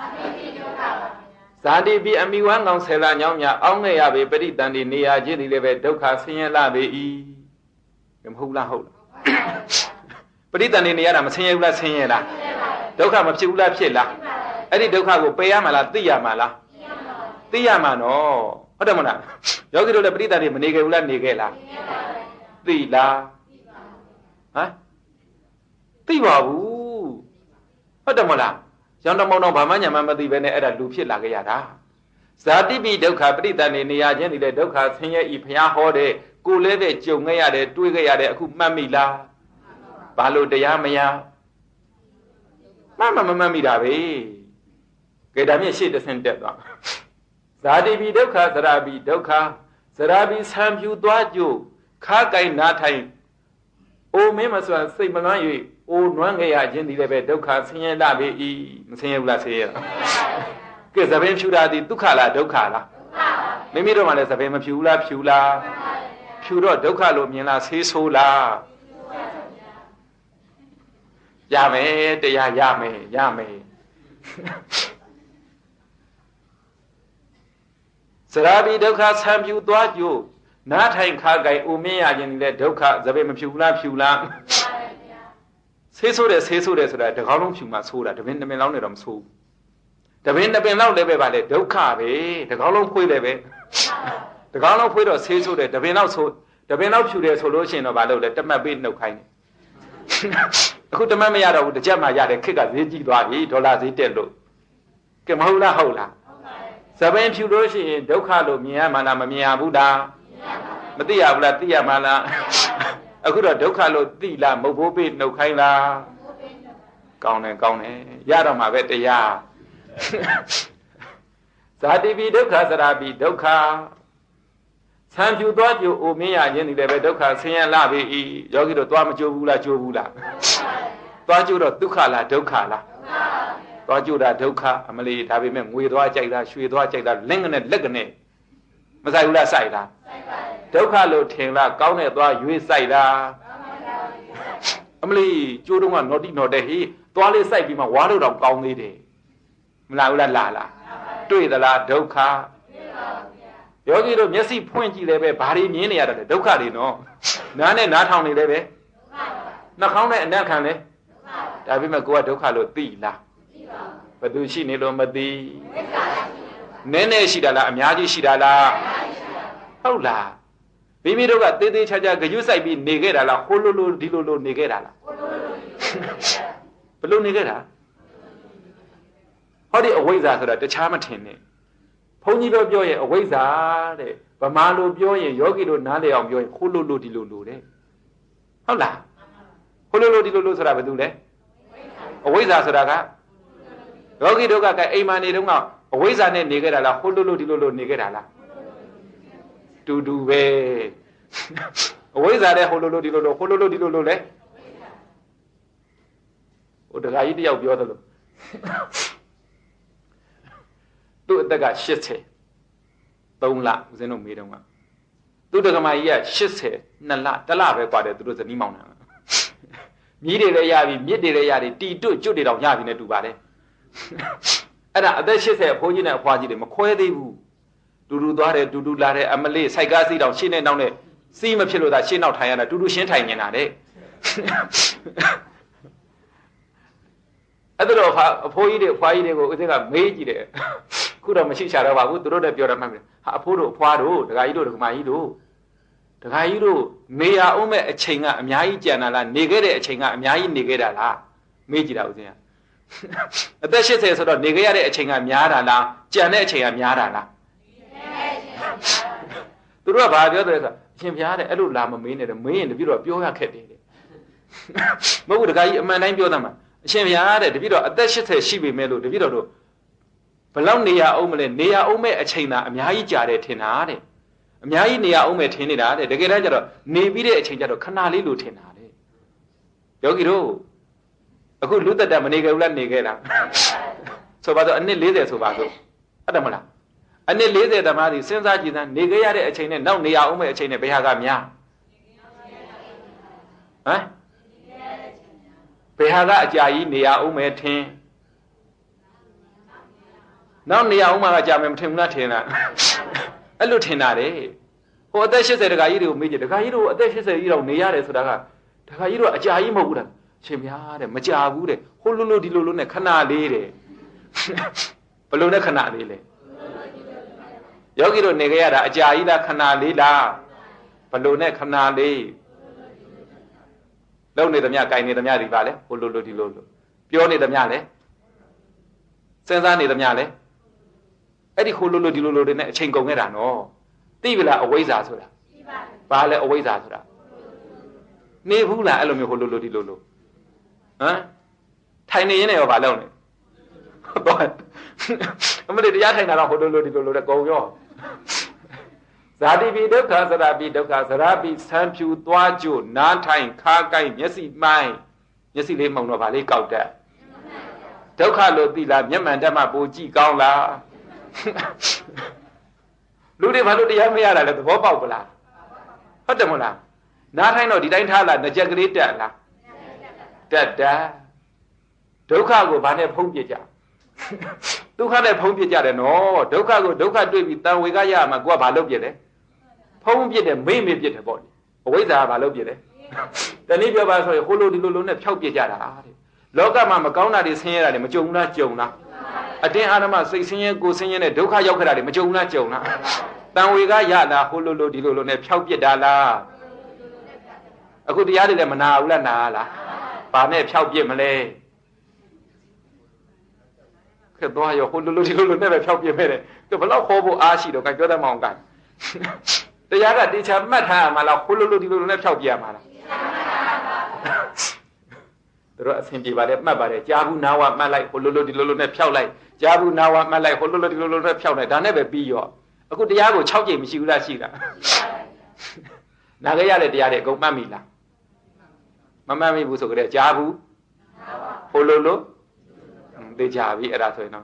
ဇာတိပိအမိဝမ်းကောင်ဆယ်လညောင်းများအောင်းခဲ့ရပေပရိတန်ဒီနေရာချင်းဒီလည်းပဲဒုက္ခဆင်းရဲလာပေ၏မဟုတ်လားဟုတ်လားပရိတန်ဒီနေရတာမဆင်းရဲဘူးလားဆင်းရဲလားဒုက္ခမဖြစ်ဘူးလားဖြစ်လားအဲ့ဒီဒုက္ခကိုပယ်ရမှာလားသိရမှာလားသိရမှာနော်ဟုတ်တယ်မလားယောဂီတို့လည်းပရိတန်ဒီမနေခဲ့ဘူးလားနေခဲ့လားသိလားဟမ်သိပါဘူးဟုတ်တယ်မလားကျောင်းတော်မောင်တော်ဘာမှညာမှမသိပဲနဲ့အဲ့ဒါလူဖြစ်လာခဲ့ရတာဇာတိပိဒုက္ခပရိတန်နေနေရခြင်းဒီလေဒုက္ခဆင်းရဲဤဘုရားဟောတဲ့ကိုလည်းပဲကြုံခဲ့ရတယ်တွေးခဲ့ရတယ်အခုမှတ်မိလားဘာလို့တရားမရမှတ်မမမှတ်မိတာပဲကဲဒါမြင့်ရှေ့တစ်ဆင့်တက်သွားဇာတိပိဒုက္ခဇရာပိဒုက္ခဇရာပိဆံဖြူသွားကြိုခါကိုင်နာထိုင်အိုမင်းမစွာစိတ်မလွမ်း၍အိုနွမ်းခဲ့ရခြင်းဒီလည်းပဲဒုက္ခဆင်းရဲလာပေ၏မဆင်းရဲဘူးလားဆင်းရဲလားကဲသဘင်ဖြူတာဒီဒုက္ခလားဒုက္ခလားမိမိတို့မှလည်းသဘင်မဖြူလားဖြူလားဖြူတော့ဒုက္ခလို့မြင်လားဆေးဆိုးလားရမယ်တရားရမယ်ရမယ်စရာဘီဒုက္ခဆံဖြူသွားကြိုနားထိုင်ခါကိုင်အိုမင်းရခြင်းဒီလည်းဒုက္ခသဘင်မဖြူလားဖြူလားဆေးဆိုးတယ်ဆေးဆိုးတယ်ဆိုတာတကောင်းလုံးဖြူမှဆိုးတာတပင်တပင်လောက်နေတော့မဆိုးတပင်တပင်လောက်လည်းပဲပါလေဒုက္ခပဲတကောင်းလုံးဖွေးလည်းပဲတကောင်းလုံးဖွေးတော့ဆေးဆိုးတယ်တပင်လောက်ဆိုးတပင်လောက်ဖြူတယ်ဆိုလို့ရှိရင်တော့ဘာလို့လဲတမတ်ပေးနှုတ်ခိုင်းတယ်အခုတမတ်မရတော့ဘူးတစ်ချက်မှရတယ်ခစ်ကဈေးကြီးသွားပြီဒေါ်လာဈေးတက်လို့ကဲမဟုတ်လားဟုတ်လားသပင်ဖြူလို့ရှိရင်ဒုက္ခလို့မြင်ရမှလားမမြင်ရဘူးလားမသိရဘူးလားသိရမှလားအခုတော့ဒုက္ခလို့သိလားမဟုတ်ဘူးပေးနှုတ်ခိုင်းလားကောင်းတယ်ကောင်းတယ်ရတော့မှာပဲတရားဇာတိပိဒုက္ခဇရာပိဒုက္ခဆံဖြူသွားကြိုအိုမင်းရခြင်းဒီလည်းပဲဒုက္ခဆင်းရဲလာပြီယောဂီတို့သွားမကြိုးဘူးလားကြိုးဘူးလားသွားကြိုးတော့ဒုက္ခလားဒုက္ခလားသွားကြိုးတာဒုက္ခအမလီဒါပေမဲ့ငွေသွားကြိုက်တာရွှေသွားကြိုက်တာလင်းကနေလက်ကနေမဆိုင်ဘူးလားစိုက်လားဒုက္ခလို့ထင်လားကောင်းတဲ့သွားရွေးစိုက်တာအမလီကျိုးတော့ကနော်တိနော်တဲ့ဟေးသွားလေးစိုက်ပြီးမှဝါလို့တော့ကောင်းသေးတယ်မလားဘူးလားလာလားတွေ့သလားဒုက္ခယောဂီတို့မျက်စိဖွင့်ကြည့်လည်းပဲဘာတွေမြင်နေရတာလဲဒုက္ခတွေနော်နားနဲ့နားထောင်နေလည်းပဲနှာခေါင်းနဲ့အနက်ခံလဲဒါပေမဲ့ကိုကဒုက္ခလို့သိလားဘယ်သူရှိနေလို့မသိနည်းနည်းရှိတာလားအများကြီးရှိတာလားဟုတ်လားမိမိတို့ကသေးသေးချာချာဂယုစိုက်ပြီးနေခဲ့တာလားဟိုလိုလိုဒီလိုလိုနေခဲ့တာလားဘယ်လိုနေခဲ့တာဟောဒီအဝိဇ္ဇာဆိုတာတခြားမထင်နဲ့ဘုန်းကြီးတို့ပြောရင်အဝိဇ္ဇာတဲ့ဗမာလိုပြောရင်ယောဂီတို့နားလည်အောင်ပြောရင်ဟိုလိုလိုဒီလိုလိုတဲ့ဟုတ်လားဟိုလိုလိုဒီလိုလိုဆိုတာဘာတူလဲအဝိဇ္ဇာဆိုတာကယောဂီတို့ကအိမ်မှာနေတော့ကအဝိဇ္ဇာနဲ့နေခဲ့တာလားဟိုလိုလိုဒီလိုလိုနေခဲ့တာလားတူတူပဲအဝိဇ္ဇာတဲ့ဟိုလိုလိုဒီလိုလိုဟိုလိုလိုဒီလိုလိုလဲဟိုတခါကြီးတယောက်ပြောသလိုသူ့အသက်ကရှစ်ဆယ်သုံးလဦးဇင်းတို့မေးတော့ကသူ့တက္ကမကြီးကရှစ်ဆယ်နှစ်လတစ်လပဲกว่าတယ်သူတို့ဇနီးမောင်နှံမြည်တွေလည်းရပြီမြစ်တွေလည်းရပြီတီတွတ်ကျွတ်တွေတောင်ရပြီနဲ့တူပါတယ်အဲ့ဒါအသက်ရှစ်ဆယ်အဖိုးကြီးနဲ့အဖွားကြီးတွေမခွဲသေးဘူးတူတူသွားတယ်တူတူလာတယ်အမလေးစိုက်ကားစီးတောင်ရှင်းနေနောက်နဲ့စီးမဖြစ်လို့သာရှင်းနောက်ထိုင်ရတာတူတူရှင်းထိုင်နေတာတဲ့အဲ့ဒါတော့အဖိုးကြီးတွေအဖွားကြီးတွေကိုဦးစင်းကမေးကြည့်တယ်ခုတော့မရှိချတော့ပါဘူးသူတို့လည်းပြောတယ်မှတ်တယ်ဟာအဖိုးတို့အဖွားတို့ဒကာကြီးတို့ဒကာမကြီးတို့ဒကာကြီးတို့နေရအောင်မဲ့အချိန်ကအများကြီးကြံတာလားနေခဲ့တဲ့အချိန်ကအများကြီးနေခဲ့တာလားမေးကြည့်တာဦးစင်းကအသက်ရှစ်ဆယ်ဆိုတော့နေခဲ့ရတဲ့အချိန်ကများတာလားကြံတဲ့အချိန်ကများတာလားသူတို့ကဘာပြောတယ်ဆိုတော့အရှင်ဘုရားတဲ့အဲ့လိုလာမမေးနဲ့တဲ့မင်းရင်တပြည့်တော့ပြောရခက်တယ်တဲ့မဟုတ်ဘူးတခါကြီးအမှန်တိုင်းပြောသားမှာအရှင်ဘုရားတဲ့တပြည့်တော့အသက်ရှစ်ဆယ်ရှိပြီမဲ့လို့တပြည့်တော့တို့ဘယ်လောက်နေရအောင်မလဲနေရအောင်မဲ့အချိန်သာအများကြီးကြာတယ်ထင်တာတဲ့အများကြီးနေရအောင်မဲ့ထင်နေတာတဲ့တကယ်တမ်းကျတော့နေပြီးတဲ့အချိန်ကျတော့ခဏလေးလို့ထင်တာတဲ့ယောဂီတို့အခုလူသက်တက်မနေကြဘူးလားနေခဲ့တာဆိုပါတော့အနှစ်၄၀ဆိုပါစို့ဟုတ်တယ်မလားအနှစ်၄၀သမားသည်စဉ်းစားကြည့်စမ်းနေခဲ့ရတဲ့အချိန်နဲ့နောက်နေရအောင်မဲ့အချိန်နဲ့ဘယ်ဟာကများဟမ်ဘယ်ဟာကအကြာကြီးနေရအောင်မဲ့ထင်နောက်နေရအောင်မှာကြာမယ်မထင်ဘူးလားထင်တာအဲ့လိုထင်တာတဲ့ဟိုအသက်၈၀တခါကြီးတွေကိုမေးကြည့်တခါကြီးတို့အသက်၈၀ကြီးတော့နေရတယ်ဆိုတာကတခါကြီးတို့အကြာကြီးမဟုတ်ဘူးလားရှင်များတဲ့မကြာဘူးတဲ့ဟိုလိုလိုဒီလိုလိုနဲ့ခဏလေးတဲ့ဘလို့နဲ့ခဏလေးလဲယောဂီတို့နေကြရတာအကြာကြီးလားခဏလေးလားဘလို့နဲ့ခဏလေးလုံနေသမျှကြိုင်နေသမျှဒီပါလေဟိုလိုလိုဒီလိုလိုပြောနေသမျှလဲစဉ်းစားနေသမျှလဲအဲ့ဒီဟိုလိုလိုဒီလိုလိုတွေနဲ့အချိန်ကုန်ခဲ့တာနော်သိပြီလားအဝိဇ္ဇာဆိုတာဘာလဲအဝိဇ္ဇာဆိုတာနေဘူးလားအဲ့လိုမျိုးဟိုလိုလိုဒီလိုလိုဟမ်ထိုင်နေရင်လည်းရောဘာလုပ်လဲအမလေးတရားထိုင်တာတော့ဟိုလိုလိုဒီလိုလိုတဲ့ကုံရောဇာတိပိဒုက္ခသရပိဒုက္ခသရပိဆံဖြူသွားကြိုနားထိုင်ခါကိုက်မျက်စိမှိုင်းမျက်စိလေးမှုံတော့ဗာလေးကောက်တက်ဒုက္ခလို့သိလားမျက်မှန်တက်မှပိုကြည့်ကောင်းလားလူတွေဘာလို့တရားမရတာလဲသဘောပေါက်ပလားဟုတ်တယ်မဟုတ်လားနားထိုင်တော့ဒီတိုင်းထားလားငကြက်ကလေးတက်လားတက်တာဒုက္ခကိုဘာနဲ့ဖုံးပြကြဒုက္ခနဲ့ဖုံးပြကြတယ်နော်ဒုက္ခကိုဒုက္ခတွေ့ပြီးတန်ဝေကရမှာကိုကဘာလုပ်ပြလဲဖုံးပြတယ်မေ့မေ့ပြတယ်ပေါ့အဝိဇ္ဇာကဘာလုပ်ပြလဲတနည်းပြောပါဆိုရင်ဟိုလိုဒီလိုလိုနဲ့ဖြောက်ပြကြတာတဲ့လောကမှာမကောင်းတာတွေဆင်းရဲတာတွေမကြုံဘူးလားကြုံလားအတင်းအာရမစိတ်ဆင်းရဲကိုဆင်းရဲနဲ့ဒုက္ခရောက်ခဲ့တာတွေမကြုံဘူးလားကြုံလားတန်ဝေကရလားဟိုလိုလိုဒီလိုလိုနဲ့ဖြောက်ပြတာလားအခုတရားတွေလည်းမနာဘူးလားနာလားဘာနဲ့ဖြောက်ပြမလဲခက်သွားရောဟိုလိုလိုဒီလိုလိုနဲ့ပဲဖြောက်ပြမဲ့တယ်သူဘလောက်ခေါ်ဖို့အားရှိတော့ကပြောတတ်မအောင်ကတရားကတေချာမှတ်ထားရမှာလားဟိုလိုလိုဒီလိုလိုနဲ့ဖြောက်ပြရမှာလားတို့အဆင်ပြေပါတယ်မှတ်ပါတယ်ကြားဘူးနာဝမှတ်လိုက်ဟိုလိုလိုဒီလိုလိုနဲ့ဖြောက်လိုက်ကြားဘူးနာဝမှတ်လိုက်ဟိုလိုလိုဒီလိုလိုနဲ့ဖြောက်လိုက်ဒါနဲ့ပဲပြီးရောအခုတရားကို၆ကြိမ်မရှိဘူးလားရှိလားနာခဲ့ရတဲ့တရားတွေအကုန်မှတ်မိလားမမှတ်မိဘူးဆိုကြတဲ့ကြားဘူးဟိုလိုလိုသိကြပြီအဲ့ဒါဆိုရင်တော့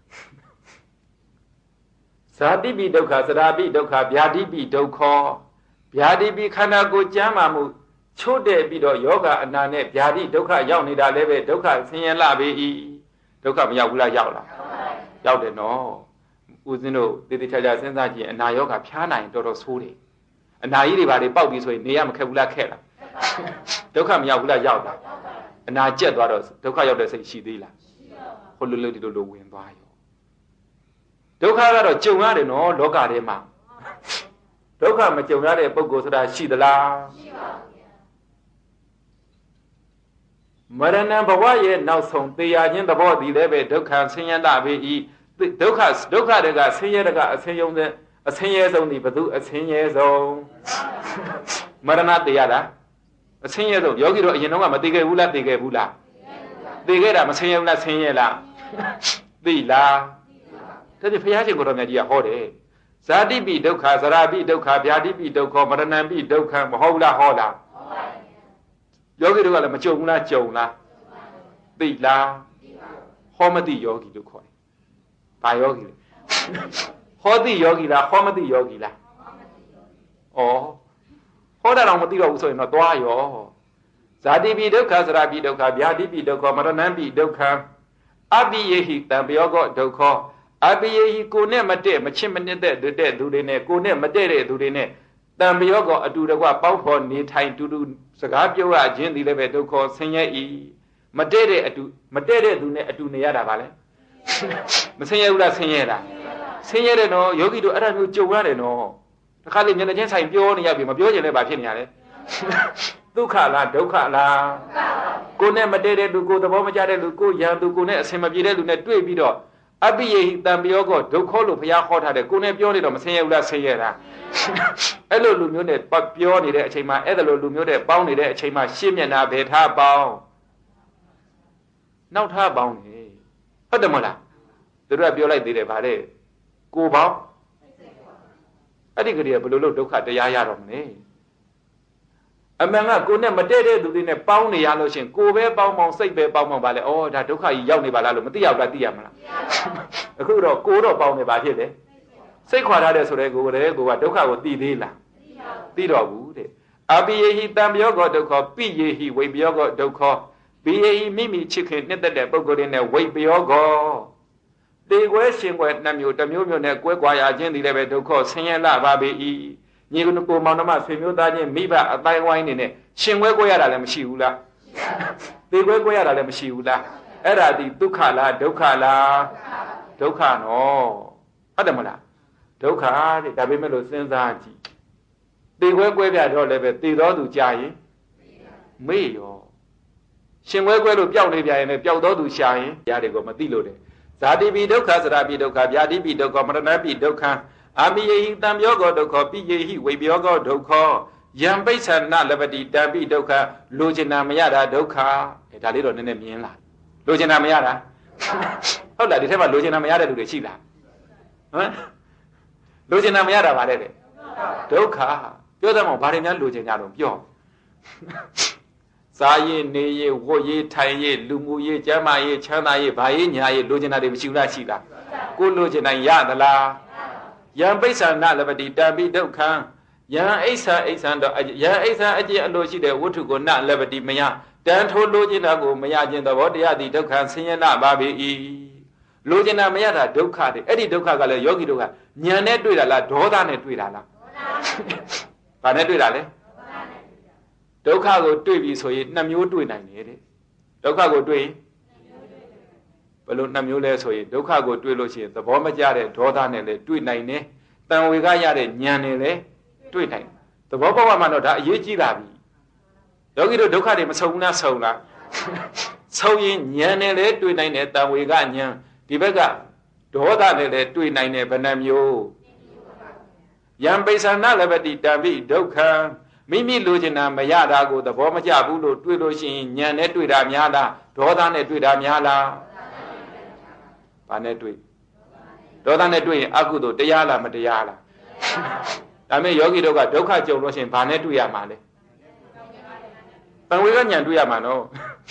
ဇာတိပိဒုက္ခသရာပိဒုက္ခဗျာတိပိဒုက္ခဗျာတိပိခန္ဓာကိုယ်ကျမ်းမာမှုချို့တဲ့ပြီးတော့ယောဂအနာနဲ့ဗျာတိဒုက္ခရောက်နေတာလည်းပဲဒုက္ခဆင်းရဲလာပြီဒုက္ခမရောက်ဘူးလားရောက်လားရောက်တယ်နော်ဦးဇင်းတို့တည်တည်ချာချာစဉ်းစားကြည့်အနာယောဂဖျားနိုင်တော်တော်ဆိုးတယ်အနာကြီးတွေဘာတွေပေါက်ပြီးဆိုရင်နေရမခက်ဘူးလားခက်လားဒုက္ခမရောက်ဘူးလားရောက်လားအနာကျက်သွားတော့ဒုက္ခရောက်တဲ့စိတ်ရှိသေးလားဟိုလိုလိုဒီလိုလိုဝင်သွားရောဒုက္ခကတော့ကြုံရတယ်နော်လောကထဲမှာဒုက္ခမကြုံရတဲ့ပုဂ္ဂိုလ်ဆိုတာရှိသလားရှိပါဘူးမရဏဘဝရဲ့နောက်ဆုံးသေရခြင်းသဘောတည်လည်းပဲဒုက္ခဆင်းရဲလာပြီဤဒုက္ခဒုက္ခတွေကဆင်းရဲတကအဆင်းရုံတဲ့အဆင်းရဲဆုံးဒီဘသူအဆင်းရဲဆုံးမရဏသေရတာအဆင်းရဲဆုံးယောဂီတို့အရင်တော့ကမသိခဲ့ဘူးလားသိခဲ့ဘူးလားသိခဲ့တာမဆင်းရဲဘူးလားဆင်းရဲလားသိလားဒါဖြင့်ဘုရားရှင်ကိုတော်မြတ်ကြီးကဟောတယ်ဇာတိပိဒုက္ခဇရာပိဒုက္ခဗျာတိပိဒုက္ခမရဏံပိဒုက္ခမဟုတ်လားဟောလားယောဂီတို့ကလည်းမကြုံဘူးလားကြုံလားသိလားဟောမသိယောဂီလို့ခေါ်တယ်ဘာယောဂီလဲဟောသိယောဂီလားဟောမသိယောဂီလားဩဟောတာတော့မသိတော့ဘူးဆိုရင်တော့သွားရောဇာတိပိဒုက္ခဇရာပိဒုက္ခဗျာတိပိဒုက္ခမရဏံပိဒုက္ခအပိယေဟိတံပယောဂဒုက္ခအပိယေဟိကိုနဲ့မတည့်မချစ်မနစ်တဲ့တဲ့သူတွေနဲ့ကိုနဲ့မတည့်တဲ့သူတွေနဲ့တံပယောဂအတူတကွပေါင်းဖော်နေထိုင်တူတူစကားပြောရခြင်းဒီလည်းပဲဒုက္ခဆင်းရဲဤမတည့်တဲ့အတူမတည့်တဲ့သူနဲ့အတူနေရတာပါလေမဆင်းရဲဘူးလားဆင်းရဲလားဆင်းရဲတယ်နော်ယောဂီတို့အဲ့ဒါမျိုးကြုံရတယ်နော်တခါလေမျက်နှာချင်းဆိုင်ပြောနေရပြီမပြောချင်လည်းဘာဖြစ်နေရလဲဒုက္ခလားဒုက္ခလားဟကိုနဲ့မတည့်တဲ့လူကိုသဘောမကျတဲ့လူကိုရန်သူကိုနဲ့အစင်မပြေတဲ့လူနဲ့တွေ့ပြီးတော့အပိယေဟိတံပယောကောဒုက္ခလို့ဘုရားဟောထားတယ်ကိုနဲ့ပြောနေတော့မဆင်းရဲဘူးလားဆင်းရဲတာအဲ့လိုလူမျိုးနဲ့ပြောနေတဲ့အချိန်မှာအဲ့ဒါလိုလူမျိုးနဲ့ပေါင်းနေတဲ့အချိန်မှာရှင်းမျက်နှာဘယ်ထားပေါင်းနောက်ထားပေါင်းနေဟုတ်တယ်မလားသူတို့ကပြောလိုက်သေးတယ်ဗါတဲ့ကိုပေါင်းအဲ့ဒီကလေးကဘယ်လိုလုပ်ဒုက္ခတရားရတော့မလဲအမှန်ကကိုနဲ့မတည့်တဲ့သူတွေနဲ့ပေါင်းနေရလို့ရှင်ကိုပဲပေါင်းပေါင်းစိတ်ပဲပေါင်းပေါင်းပါလေဩဒါဒုက္ခကြီးရောက်နေပါလားလို့မသိရဘူးလားသိရမလားအခုတော့ကိုတော့ပေါင်းနေပါဖြစ်တယ်စိတ်ခွာထားတဲ့ဆိုတဲ့ကိုယ်လည်းကိုကဒုက္ခကိုသိသေးလားသိတော့ဘူးတဲ့အပိယေဟိတံပယောကောဒုက္ခပိယေဟိဝိပယောကောဒုက္ခပိယေဟိမိမိချစ်ခင်နှစ်သက်တဲ့ပုဂ္ဂိုလ်တွေနဲ့ဝိပယောကောတေကွဲရှင်ကွဲနှစ်မျိုးတစ်မျိုးမျိုးနဲ့ကွဲကွာရခြင်းဒီလည်းပဲဒုက္ခဆင်းရဲလာပါပေ၏ညီကုကိုမောင်နှမဆွေမျိုးသားချင်းမိဘအတိုင်းဝိုင်းနေနဲ့ရှင်ကွဲကွဲရတာလည်းမရှိဘူးလားတေကွဲကွဲရတာလည်းမရှိဘူးလားအဲ့ဒါဒီဒုက္ခလားဒုက္ခလားဒုက္ခနော်ဟုတ်တယ်မလားဒုက္ခတဲ့ဒါပေမဲ့လို့စဉ်းစားကြည့်တေကွဲကွဲပြတော့လည်းပဲတေတော်သူကြာရင်မေ့ရောရှင်ကွဲကွဲလို့ပျောက်နေပြရင်လည်းပျောက်တော်သူရှာရင်ရတယ်ကိုမသိလို့တယ်ဇာတိပိဒုက္ခစရာပိဒုက္ခဗျာတိပိဒုက္ခမရဏပိဒုက္ခအာမိယေဟိတံပယောကောဒုက္ခပိယေဟိဝိပယောကောဒုက္ခယံပိဿနလပတိတံပိဒုက္ခလိုချင်တာမရတာဒုက္ခအဲဒါလေးတော့နည်းနည်းမြင်လာလိုချင်တာမရတာဟုတ်လားဒီထက်မှလိုချင်တာမရတဲ့လူတွေရှိလားဟမ်လိုချင်တာမရတာဗါတဲ့ဒုက္ခပြောတယ်မို့ဘာတွေများလိုချင်ကြတော့ပြောစားရေးနေရေးဝတ်ရေးထိုင်ရေးလူမှုရေးကျန်းမာရေးချမ်းသာရေးဘာရေးညာရေးလိုချင်တာတွေမရှိဘူးလားရှိလားကိုလိုချင်တိုင်းရသလားယံပိဿနလပတိတံပိဒုက္ခံယံအိဆာအိဆံတော့ယံအိဆာအကျင့်အလိုရှိတဲ့ဝတ္ထုကိုနလပတိမယတန်ထိုးလိုချင်တာကိုမရခြင်းသဘောတရားသည်ဒုက္ခဆင်းရဲနာပါပေ၏လိုချင်တာမရတာဒုက္ခတွေအဲ့ဒီဒုက္ခကလည်းယောဂီတို့ကဉာဏ်နဲ့တွေ့တာလားဒေါသနဲ့တွေ့တာလားဘာနဲ့တွေ့တာလဲဒုက္ခကိုတွေ့ပြီဆိုရင်နှစ်မျိုးတွေ့နိုင်တယ်တဲ့ဒုက္ခကိုတွေ့ရင်ဘယ်လိုနှစ်မျိုးလဲဆိုရင်ဒုက္ခကိုတွေ့လို့ရှိရင်သဘောမကျတဲ့ဒေါသနဲ့လည်းတွေ့နိုင်တယ်တန်ဝေကရတဲ့ဉာဏ်နဲ့လည်းတွေ့နိုင်တယ်သဘောပေါက်မှတော့ဒါအရေးကြီးလာပြီယောဂီတို့ဒုက္ခတွေမဆုံဘူးလားဆုံလားဆုံရင်ဉာဏ်နဲ့လည်းတွေ့နိုင်တယ်တန်ဝေကဉာဏ်ဒီဘက်ကဒေါသနဲ့လည်းတွေ့နိုင်တယ်ဘယ်နှမျိုးယံပိဿနလပတိတံပိဒုက္ခံမိမိလိုချင်တာမရတာကိုသဘောမကျဘူးလို့တွေ့လို့ရှိရင်ဉာဏ်နဲ့တွေ့တာများလားဒေါသနဲ့တွေ့တာများလားဘာနဲ့တွေ့ဒေါသနဲ့တွေ့ရင်အကုသိုလ်တရားလားမတရားလားဒါမဲ့ယောဂီတို့ကဒုက္ခကြုံလို့ရှိရင်ဘာနဲ့တွေ့ရမှာလဲတန်ဝေကဉာဏ်တွေ့ရမှာနော်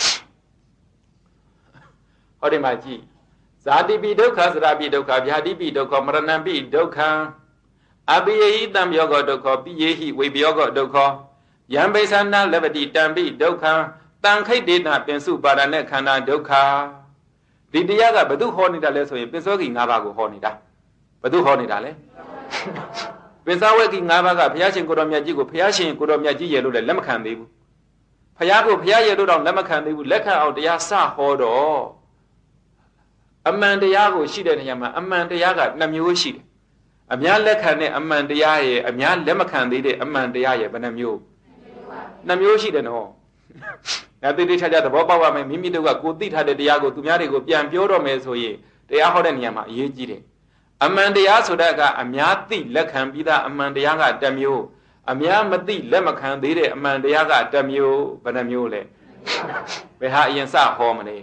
ဟောဒီမှာကြည့်ဇာတိပိဒုက္ခစရာပိဒုက္ခဗျာတိပိဒုက္ခမရဏံပိဒုက္ခံအပိယေဟိတံပယောကောဒုက္ခပိယေဟိဝိပယောကောဒုက္ခယံပိဿနလပတိတံပိဒုက္ခံတံခိတ်ဒေနပင်စုပါဒနဲ့ခန္ဓာဒုက္ခဒီတရားကဘသူဟောနေတာလဲဆိုရင်ပစ္စောဂီ၅ပါးကိုဟောနေတာဘသူဟောနေတာလဲပစ္စောဝဂီ၅ပါးကဘုရားရှင်ကိုတော်မြတ်ကြီးကိုဘုရားရှင်ကိုတော်မြတ်ကြီးရဲ့လို့လည်းလက်မခံသေးဘူးဘုရားကိုဘုရားရဲ့လို့တော့လက်မခံသေးဘူးလက်ခံအောင်တရားစဟောတော့အမှန်တရားကိုရှိတဲ့နေရာမှာအမှန်တရားကနှစ်မျိုးရှိတယ်အများလက်ခံတဲ့အမှန်တရားရဲ့အများလက်မခံသေးတဲ့အမှန်တရားရဲ့ဘယ်နှမျိုးနှစ်မျိုးရှိတယ်နော်ငါသိသိချာချာသဘောပေါက်ရမယ်မိမိတို့ကကိုသိထားတဲ့တရားကိုသူများတွေကိုပြန်ပြောတော့မယ်ဆိုရင်တရားဟောတဲ့နေရာမှာအရေးကြီးတယ်အမှန်တရားဆိုတာကအများသိလက်ခံပြီးသားအမှန်တရားကတစ်မျိုးအများမသိလက်မခံသေးတဲ့အမှန်တရားကတစ်မျိုးဘယ်နှမျိုးလဲဘယ်ဟာအရင်စဟောမလဲ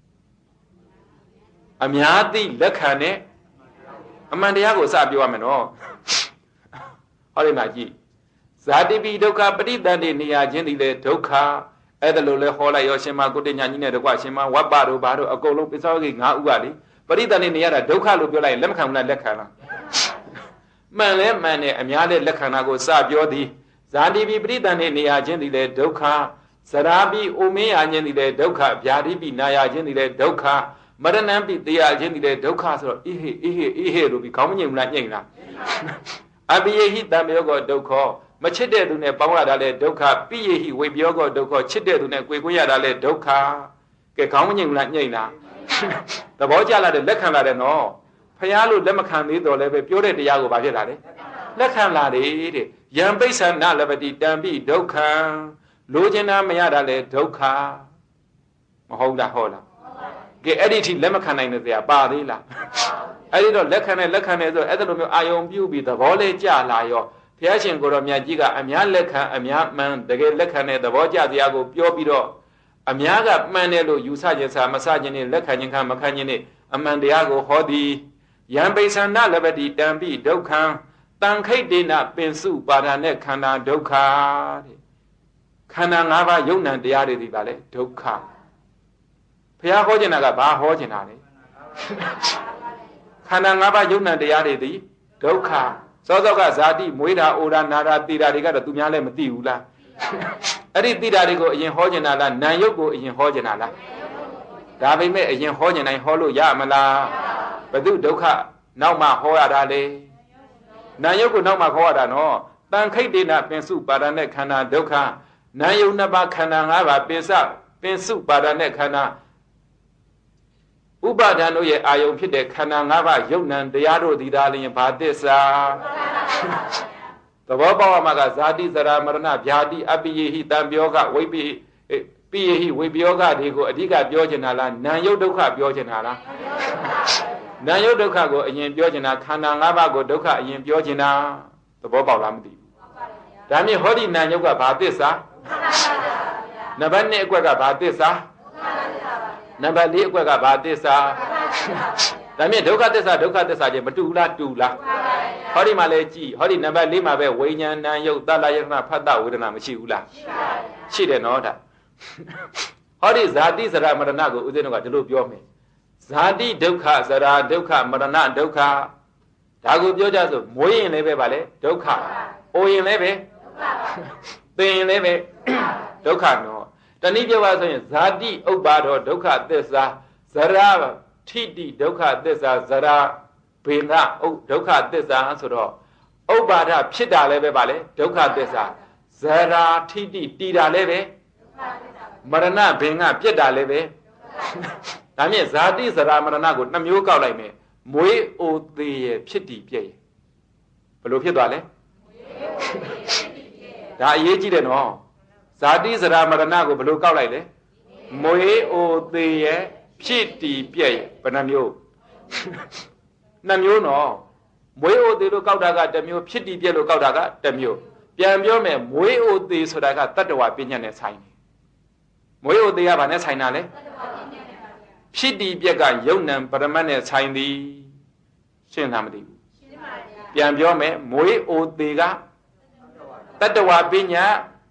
အများသိလက်ခံတဲ့အမှန်တရားကိုစပြောရမယ်နော်ဟောဒီမှာကြည့်ဇာတိပိဒုက္ခပရိသန္တိနေရခြင်းဒီလေဒုက္ခအဲ့ဒါလိုလဲဟောလိုက်ရောရှင်မကုတ္တညာကြီးနဲ့တကွရှင်မဝပ္ပတို့ဘာတို့အကုန်လုံးပစ္စောဂိ၅ဥကလေပရိသန္တိနေရတာဒုက္ခလို့ပြောလိုက်ရင်လက်မခံဘူးလားလက်ခံလားမှန်လဲမှန်တယ်အများလဲလက်ခံတာကိုစပြောသည်ဇာတိပိပရိသန္တိနေရခြင်းဒီလေဒုက္ခဇရာပိအိုမင်းရခြင်းဒီလေဒုက္ခဗျာတိပိနာရခြင်းဒီလေဒုက္ခမရဏံပိတရားခြင်းဒီလေဒုက္ခဆိုတော့အေးဟေးအေးဟေးအေးဟေးလို့ပြီးခေါင်းမငြိမ်ဘူးလားညိမ့်လားအပိယေဟိတံပယောကောဒုက္ခမချစ်တဲ့သူနဲ့ပေါင်းရတာလဲဒုက္ခပိယေဟိဝိပယောကောဒုက္ခချစ်တဲ့သူနဲ့ကိုယ်ကိုရတာလဲဒုက္ခကဲခေါင်းမငြိမ်ဘူးလားညိမ့်လားသဘောကျလာတဲ့လက်ခံလာတဲ့နော်ဖះလို့လက်မခံသေးတော့လဲပဲပြောတဲ့တရားကိုဘာဖြစ်လာလဲလက်ခံလာတယ်တဲ့ယံပိဿနလပတိတံပိဒုက္ခံလိုချင်တာမရတာလဲဒုက္ခမဟုတ်လားဟောလားကဲအဲ့ဒီထိလက်မခံနိုင်တဲ့တရားပါသေးလားအဲ့ဒီတော့လက်ခံနဲ့လက်ခံနဲ့ဆိုအဲ့ဒါလိုမျိုးအာယုံပြုပြီးသဘောလေးကြလာရောဘုရားရှင်ကိုတော်မြတ်ကြီးကအများလက်ခံအများမှန်တကယ်လက်ခံတဲ့သဘောကြတရားကိုပြောပြီးတော့အများကမှန်တယ်လို့ယူဆခြင်းစာမဆခြင်းနဲ့လက်ခံခြင်းခံမခံခြင်းနဲ့အမှန်တရားကိုဟောသည်ယံပိဿန္နလဘတိတံပိဒုက္ခံတံခိတ်တေနပင်စုပါဒာနဲ့ခန္ဓာဒုက္ခတဲ့ခန္ဓာ၅ပါးယုံနံတရားတွေဒီပါလေဒုက္ခဘုရားဟောခြင်းကဘာဟောခြင်းတာလဲခန္ဓာ၅ပါးယုံနံတရားတွေဒီဒုက္ခစောစောကဇာတိမွေးတာအိုတာနာတာတည်တာတွေကတော့သူများလည်းမသိဘူးလားအဲ့ဒီတည်တာတွေကိုအရင်ဟောခြင်းတာလားနာယုတ်ကိုအရင်ဟောခြင်းတာလားဒါပေမဲ့အရင်ဟောခြင်းတိုင်းဟောလို့ရမလားဘု து ဒုက္ခနောက်မှဟောရတာလေနာယုတ်ကိုနောက်မှဟောရတာနော်တန်ခိတ်တေနပင်စုပါဒာနဲ့ခန္ဓာဒုက္ခနာယုတ်နှစ်ပါးခန္ဓာ၅ပါးပင်စပင်စုပါဒာနဲ့ခန္ဓာဥပါဒံတို့ရဲ့အာယုံဖြစ်တဲ့ခန္ဓာ၅ပါးယုတ်နံတရားတို့ဒီသာလျင်ဘာသစ္စာသဘောပေါက်မှာကဇာတိဇရာမရဏဗျာတိအပိယေဟိတံပြောကဝိပိပိယေဟိဝိပယောကတွေကိုအဓိကပြောချင်တာလားနာယုတ်ဒုက္ခပြောချင်တာလားနာယုတ်ဒုက္ခကိုအရင်ပြောချင်တာခန္ဓာ၅ပါးကိုဒုက္ခအရင်ပြောချင်တာသဘောပေါက်လားမသိဘူးဒါမြင်ဟောဒီနာယုတ်ကဘာသစ္စာနံပါတ်၂အကွက်ကဘာသစ္စာနံပါတ်၄အကွက်ကဘာသစ္စာဒါမြင်ဒုက္ခသစ္စာဒုက္ခသစ္စာချင်းမတူလားတူလားဟောဒီမှာလဲကြည်ဟောဒီနံပါတ်၄မှာပဲဝိညာဏနာယုတ်သလယတနာဖတ်တဝေဒနာမရှိဘူးလားရှိတယ်နော်ဒါဟောဒီဇာတိဇရာမရဏကိုဦးဇင်းတို့ကဒီလိုပြောမယ်ဇာတိဒုက္ခဇရာဒုက္ခမရဏဒုက္ခဒါကိုပြောကြဆိုမွေးရင်လည်းပဲဗာလေဒုက္ခအိုရင်လည်းပဲသိရင်လည်းပဲဒုက္ခနော်တနည်းပြောပါဆိုရင်ဇာတိဥပ္ပါဒောဒုက္ခသစ္စာဇရာထိတိဒုက္ခသစ္စာဇရာဘေငဥဒုက္ခသစ္စာဆိုတော့ဥပ္ပါဒဖြစ်တာလည်းပဲဗာလေဒုက္ခသစ္စာဇရာထိတိတည်တာလည်းပဲမရဏဘေငပြက်တာလည်းပဲဒါမြင့်ဇာတိဇရာမရဏကိုနှစ်မျိုးကောက်လိုက်မယ်မွေးအိုသေးရဲ့ဖြစ်တည်ပြည့်ရဲ့ဘယ်လိုဖြစ်သွားလဲဒါအရေးကြီးတယ်နော်ဇာတိဇရာမရဏကိုဘယ်လိုကောက်လိုက်လဲမွေးအိုသေးရဲ့ဖြစ်တည်ပြည့်ရဲ့ဘယ်နှမျိုးနှစ်မျိုးနော်မွေးအိုသေးလို့ကောက်တာကတစ်မျိုးဖြစ်တည်ပြည့်လို့ကောက်တာကတစ်မျိုးပြန်ပြောမယ်မွေးအိုသေးဆိုတာကတတ္တဝပညာနဲ့ဆိုင်တယ်မွေးအိုသေးကဘာနဲ့ဆိုင်တာလဲဖြစ်တည်ပြက်ကယုံနံပရမတ်နဲ့ဆိုင်သည်ရှင်းလားမသိဘူးပြန်ပြောမယ်မွေးအိုသေးကတတ္တဝပညာ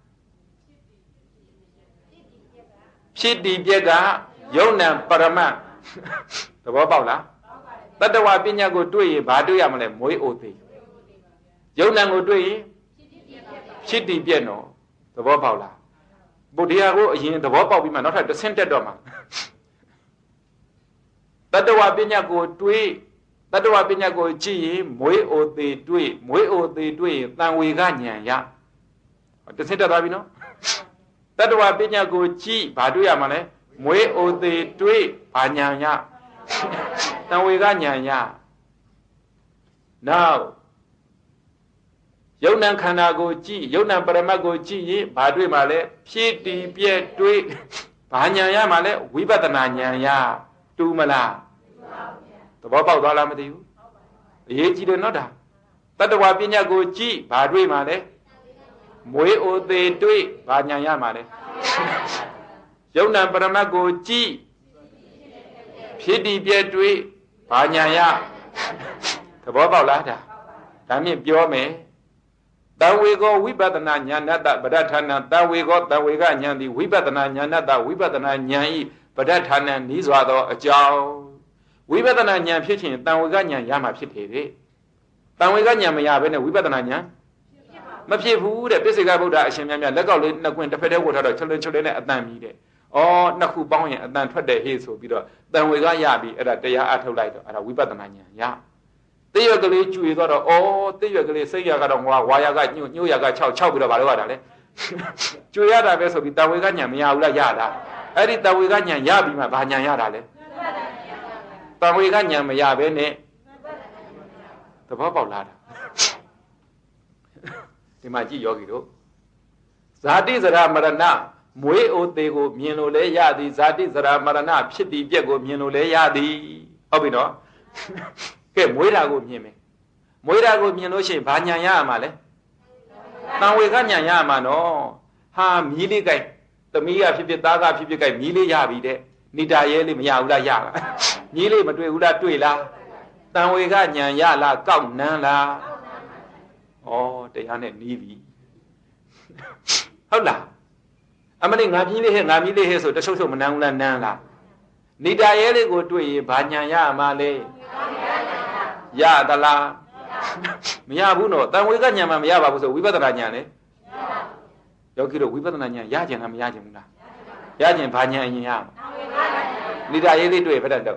ဖြစ်တည်ပြက်ကယုံနံပရမတ်သဘောပေါက်လားတတ္တဝပညာကိုတွေ့ရင်ဘာတွေ့ရမလဲမွေးအိုသေးယုံနံကိုတွေ့ရင်ဖြစ်တည်ပြက်နော်သဘောပေါက်လားဘုရားကိုအရင်သဘောပေါက်ပြီးမှနောက်ထပ်တစ်ဆင့်တက်တော့မှာတတ္တဝပညာကိုတွေးတတ္တဝပညာကိုကြည့်ရင်မွေးအိုသေးတွေးမွေးအိုသေးတွေးရင်တန်ဝေကဉာဏ်ရတစ်ဆင့်တက်သွားပြီနော်တတ္တဝပညာကိုကြည့်ဘာတွေ့ရမှာလဲမွေးအိုသေးတွေးဘာဉာဏ်ရတန်ဝေကဉာဏ်ရနောက်ယုံနံခန္ဓာကိုကြည့်ယုံနံပရမတ်ကိုကြည့်ရင်ဘာတွေ့မှာလဲဖြစ်တည်ပြက်တွေးဘာဉာဏ်ရမှာလဲဝိပဿနာဉာဏ်ရတူမလားသဘောပေါက်သွားလားမသိဘူးအရေးကြီးတယ်နော်ဒါတတ္တဝပညာကိုကြည့်ဘာတွေ့မှာလဲမွေးအိုသေးတွေ့ဘာဉာဏ်ရမှာလဲယုံနံပရမတ်ကိုကြည့်ဖြစ်တည်ပြက်တွေ့ဘာဉာဏ်ရသဘောပေါက်လားဒါဒါမြင့်ပြောမယ်တဝေကောဝိပဿနာဉာဏတပဋ္ဌာနံတဝေကောတဝေကဉာဏ်သည်ဝိပဿနာဉာဏတဝိပဿနာဉာဏ်ဤပဋ္ဌာနံနီးစွာသောအကြောင်းဝိပဿနာဉာဏ်ဖြစ်ခြင်းတံဝေကဉာဏ်ရမှာဖြစ်တယ်တဲ့တံဝေကဉာဏ်မရဘဲနဲ့ဝိပဿနာဉာဏ်မဖြစ်ဘူးတဲ့ပိစိကဗုဒ္ဓအရှင်မြတ်လက်ကောက်လေးနှစ်ခွင်တစ်ဖက်တည်းဝတ်ထားတော့ချွလင်းချွလင်းနဲ့အတန်မြည်တဲ့ဩနှစ်ခုပေါင်းရင်အတန်ထွက်တယ်ဟေ့ဆိုပြီးတော့တံဝေကရပြီးအဲ့ဒါတရားအထုတ်လိုက်တော့အဲ့ဒါဝိပဿနာဉာဏ်ရတိရွက်ကလေးကျွေသွားတော့ဩတိရွက်ကလေးစိတ်ရကတော့ငွာဝါရကညှို့ညှို့ရက၆၆ပြီးတော့ဘာလို့ရတာလဲကျွေရတာပဲဆိုပြီးတံဝေကဉာဏ်မရဘူးလားရတာအဲ့ဒီတံဝေကဉာဏ်ရပြီးမှဘာဉာဏ်ရတာလဲတံဝေကဉာဏ်မရဘဲနဲ့သဘောပေါက်လားဒီမှာကြည့်ယောဂီတို့ဇာတိဇရာမရဏမွေးအိုသေးကိုမြင်လို့လဲရသည်ဇာတိဇရာမရဏဖြစ်သည်ပြက်ကိုမြင်လို့လဲရသည်ဟုတ်ပြီနော်ကဲမွေးတာကိုမြင်မယ်မွေးတာကိုမြင်လို့ရှိရင်ဘာညာရရမှာလဲတန်ဝေကညာရရမှာနော်ဟာမြည်လေးကြိုက်သမီးကဖြစ်ဖြစ်သားကဖြစ်ဖြစ်ကြိုက်မြည်လေးရပြီတဲ့နိတာရဲလေးမရဘူးလားရလားမြည်လေးမတွေ့ဘူးလားတွေ့လားတန်ဝေကညာရလားကောက်နန်းလားဩတရားနဲ့နီးပြီဟုတ်လားအမလေးငါမြည်လေးဟဲ့ငါမြည်လေးဟဲ့ဆိုတဆုပ်ဆုပ်မနန်းဘူးလားနန်းလားနိတာရဲလေးကိုတွေ့ရင်ဘာညာရမှာလဲရသလားမရဘူးနော်တန်ဝေကညာမှမရပါဘူးဆိုဝိပဿနာညာလေယောဂီတို့ဝိပဿနာညာရကြင်လားမရကြင်ဘူးလားရကြင်ဘာညာအရင်ရမှာနိတာရဲလေးတွေ့ဖက်တော့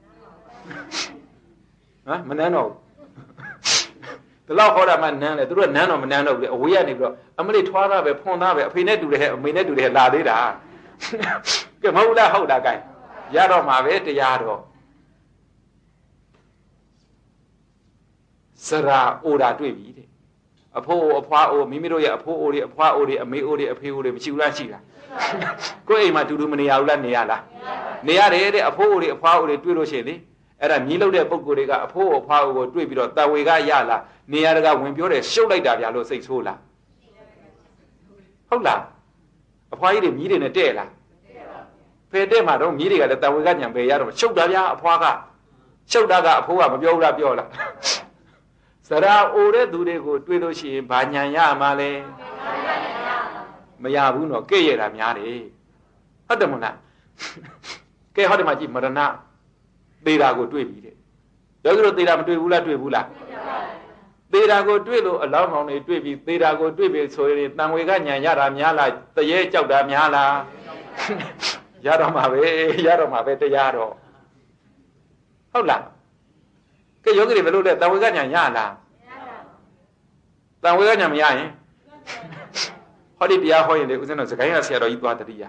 ဟမ်မနန်းတော့ဒီလောက်ဟောတာမှနန်းလေသူတို့ကနန်းတော့မနန်းတော့ဘူးလေအဝေးကနေပြီးတော့အမလေးထွားတာပဲဖွန်သားပဲအဖေနဲ့တူတယ်ဟဲ့အမေနဲ့တူတယ်ဟဲ့လာသေးတာကဲမဟုတ်လားဟုတ်တာကဲရတော့မှာပဲတရားတော့စရာအိုတာတွေ့ပြီတဲ့အဖိုးအဖွားအိုမိမိတို့ရဲ့အဖိုးအိုတွေအဖွားအိုတွေအမေအိုတွေအဖေအိုတွေမရှိဘူးလားရှိလားကိုယ့်အိမ်မှာတူတူမနေရဘူးလားနေရလားနေရတယ်တဲ့အဖိုးအိုတွေအဖွားအိုတွေတွေ့လို့ရှိရင်လေအဲ့ဒါမြည်လို့တဲ့ပုံကိုယ်တွေကအဖိုးအဖွားအိုကိုတွေ့ပြီးတော့တဝေကရလားနေရတကဝင်ပြောတယ်ရှုပ်လိုက်တာဗျာလို့စိတ်ဆိုးလားဟုတ်လားအဖွားကြီးတွေမြည်တွေနဲ့တဲ့လားဖယ်တဲ့မှာတော့မြည်တွေကလည်းတဝေကညံပဲရတော့ရှုပ်တာဗျာအဖွားကရှုပ်တာကအဖိုးကမပြောဘူးလားပြောလားစရာအိုတဲ့သူတွေကိုတွေ့လို့ရှိရင်ဘာညာရမှာလဲမရဘူးနော်ကဲ့ရတာများတယ်ဟုတ်တယ်မလားကဲဟုတ်တယ်မှာကြည့်မရဏသေတာကိုတွေ့ပြီတဲ့ယောဂီတို့သေတာမတွေ့ဘူးလားတွေ့ဘူးလားသေတာကိုတွေ့လို့အလောင်းကောင်တွေတွေ့ပြီသေတာကိုတွေ့ပြီဆိုရင်တန်ဝေကညာရတာများလားတရေကြောက်တာများလားရတော့မှာပဲရတော့မှာပဲတရားတော့ဟုတ်လားကဲယောဂီတွေဘယ်လိုလဲတန်ဝေကညာရလားတန်ဝေကညာမရရင်ဟောဒီတရားဟောရင်လေဦးဇင်းတို့စကိုင်းကဆရာတော်ကြီးသွားတတိယ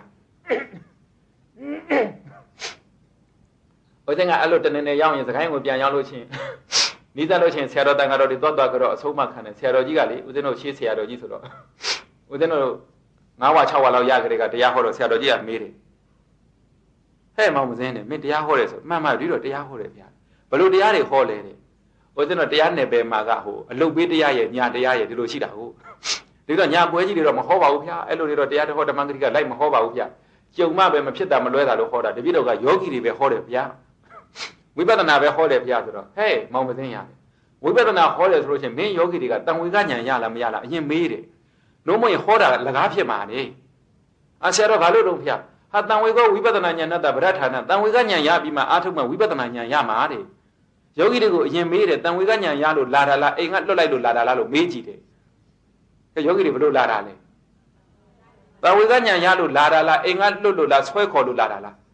ဦးဇင်းကအဲ့လိုတနေနေရောက်ရင်စကိုင်းကိုပြန်ရောက်လို့ချင်းနီးစပ်လို့ချင်းဆရာတော်တန်ဃာတော်တွေသွားသွားကြတော့အဆုံးမခံတယ်ဆရာတော်ကြီးကလေဦးဇင်းတို့ရှေးဆရာတော်ကြီးဆိုတော့ဦးဇင်းတို့ငါးဝါ၆ဝါလောက်ရကြတဲ့ကတရားဟောတော့ဆရာတော်ကြီးကမေးတယ်ဟဲ့မောင်မစင်းနဲ့မင်းတရားဟောတယ်ဆိုမှန်မှန်ပြီးတော့တရားဟောတယ်ဗျာဘယ်လိုတရားတွေဟောလဲတဲ့ဦးဇင်းတို့တရားနယ်ပယ်မှာကဟိုအလုတ်ပေးတရားရဲ့ညာတရားရဲ့ဒီလိုရှိတာဟုတ်ဒီတော့ညာပွဲကြီးတွေတော့မဟောပါဘူးဗျာအဲ့လိုတွေတော့တရားတော်ဓမ္မဂရိကလိုက်မဟောပါဘူးဗျာကြုံမှပဲမဖြစ်တာမလွဲတာလို့ဟောတာတပည့်တော်ကယောဂီတွေပဲဟောတယ်ဗျာဝိပဿနာပဲဟောတယ်ဗျာဆိုတော့ဟဲ့မောင်မသိရတယ်ဝိပဿနာဟောတယ်ဆိုလို့ရှိရင်မင်းယောဂီတွေကတန်ဝေကညာရလားမရလားအရင်မေးတယ်လုံးမရင်ဟောတာလကားဖြစ်မှာလေအဆရာတော်ဘာလို့တော့ဗျာဟာတန်ဝေကဝိပဿနာညာနဲ့တဗရဌာနတန်ဝေကညာရပြီးမှအာထုတ်မှဝိပဿနာညာရမှာတဲ့ယောဂီတွေကိုအရင်မေးတယ်တန်ဝေကညာရလို့လာတာလားအိမ်ကလွတ်လိုက်လို့လာတာလားလို့မေးကြည့်တယ်ကဲယောဂီတွေဘလို့လာတာလဲတန်ဝေကညာရလို့လာတာလားအိမ်ကလွတ်လို့လားဆွဲခေါ်လို့လာတာလား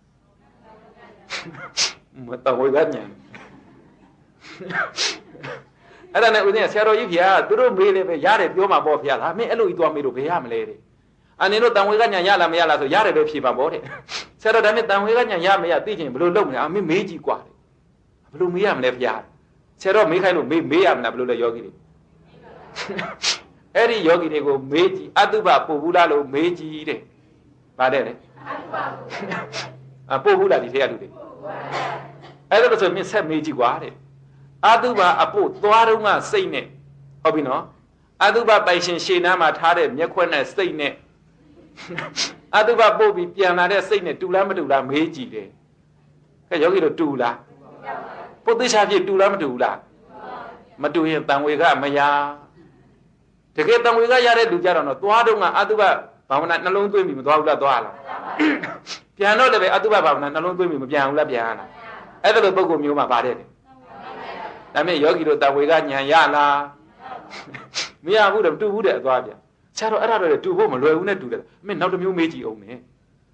မတန်ဝေကညာအဲ့ဒါနဲ့ဦးဇင်းဆရာတော်ကြီးဗျာသူတို့မေးလေပဲရတယ်ပြောမှာပေါ့ဗျာဒါမင်းအဲ့လိုကြီးသွားမေးလို့ဘယ်ရမလဲတဲ့အနင်တို့တန်ဝေကညာရလားမရလားဆိုရတယ်ပဲဖြေပါပေါ့တဲ့ဆရာတော်ဒါမင်းတန်ဝေကညာရမရသိချင်ဘလို့လုပ်မလဲအမင်းမေးကြည့်กว่าဘလို့မေးရမလဲဗျာဆရာတော်မေးခိုင်းလို့မေးမေးရမလားဘလို့လဲယောဂီတွေအဲ့ဒီယောဂီတွေကိုမေးကြည့်အတုပပို့ဘူးလားလို့မေးကြည့်တဲ့ဗါတဲ့လေအပို့ဘူးလားဒီထဲကလူတွေအဲ့ဒါလို့ဆိုမြင်ဆက်မေးကြည့်กว่าတဲ့အတုပအပို့သွားတော့ကစိတ်နဲ့ဟုတ်ပြီနော်အတုပပိုင်ရှင်ရှေ့နားမှာထားတဲ့မျက်ခွက်နဲ့စိတ်နဲ့အတုပပို့ပြီးပြန်လာတဲ့စိတ်နဲ့တူလားမတူလားမေးကြည့်တယ်ကဲယောဂီတို့တူလားပုတ်သိချာဖြစ်တူလားမတူဘူးလားမတူရင်တန်ဝေကမရတကယ်တန်ဝေကရတဲ့လူကြတော့သွားတော့ကအတုပဘာဝနာနှလုံးသွင်းပြီးမသွားဘူးလားသွားလားပြန်တော့လည်းပဲအတုပဘာဝနာနှလုံးသွင်းပြီးမပြန်ဘူးလားပြန်လားအဲ့ဒါလိုပုဂ္ဂိုလ်မျိုးမှာပါတယ်တယ်ဒါမဲ့ယောဂီတို့တန်ဝေကညာရလားမရဘူးတော့တူဘူးတဲ့အသွားပြန်ဆရာတော်အဲ့ဒါတော့တူဖို့မလွယ်ဘူးနဲ့တူတယ်မင်းနောက်တစ်မျိုးမေးကြည့်အောင်မယ်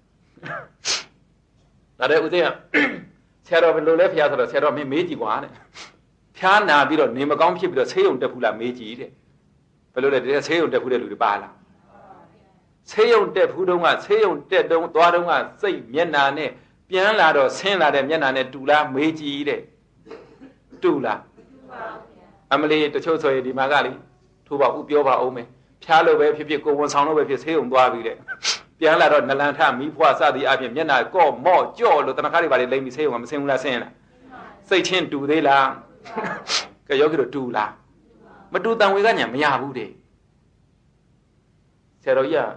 ဒါတဲ့ဦးသိရဆရာတော်ဘယ်လိုလဲဖျားဆိုတော့ဆရာတော်မင်းမေးကြည့်ကွာတဲ့ဖျားနာပြီးတော့နေမကောင်းဖြစ်ပြီးတော့ဆေးရုံတက်ဖူးလားမေးကြည့်တဲ့ဘယ်လိုလဲတကယ်ဆေးရုံတက်ဖူးတဲ့လူတွေပါလားဆေးရုံတက်ဖူးတုန်းကဆေးရုံတက်တုန်းသွားတုန်းကစိတ်မျက်နာနဲ့ပြန်လာတော့ဆင်းလာတဲ့မျက်နာနဲ့တူလားမေးကြည့်တဲ့တူလားအမလီတချို့ဆိုရင်ဒီမှာကလေထိုးပါဦးပြောပါအောင်မယ်ဖျားလို့ပဲဖြစ်ဖြစ်ကိုဝန်ဆောင်လို့ပဲဖြစ်ဆေးရုံသွားပြီးတဲ့ပြန်လာတော့နလန်ထမီးဖွားစသည်အပြင်မျက်နှာကော့မော့ကြော့လို့တဏှာတွေပါလေလိမ့်ပြီးဆေးုံကမဆင်းဘူးလားဆင်းလားစိတ်ချင်းတူသေးလားကဲယောဂီတို့တူလားမတူတန်ဝေကညာမရဘူးတဲ့ဆရာတော်ကြီးက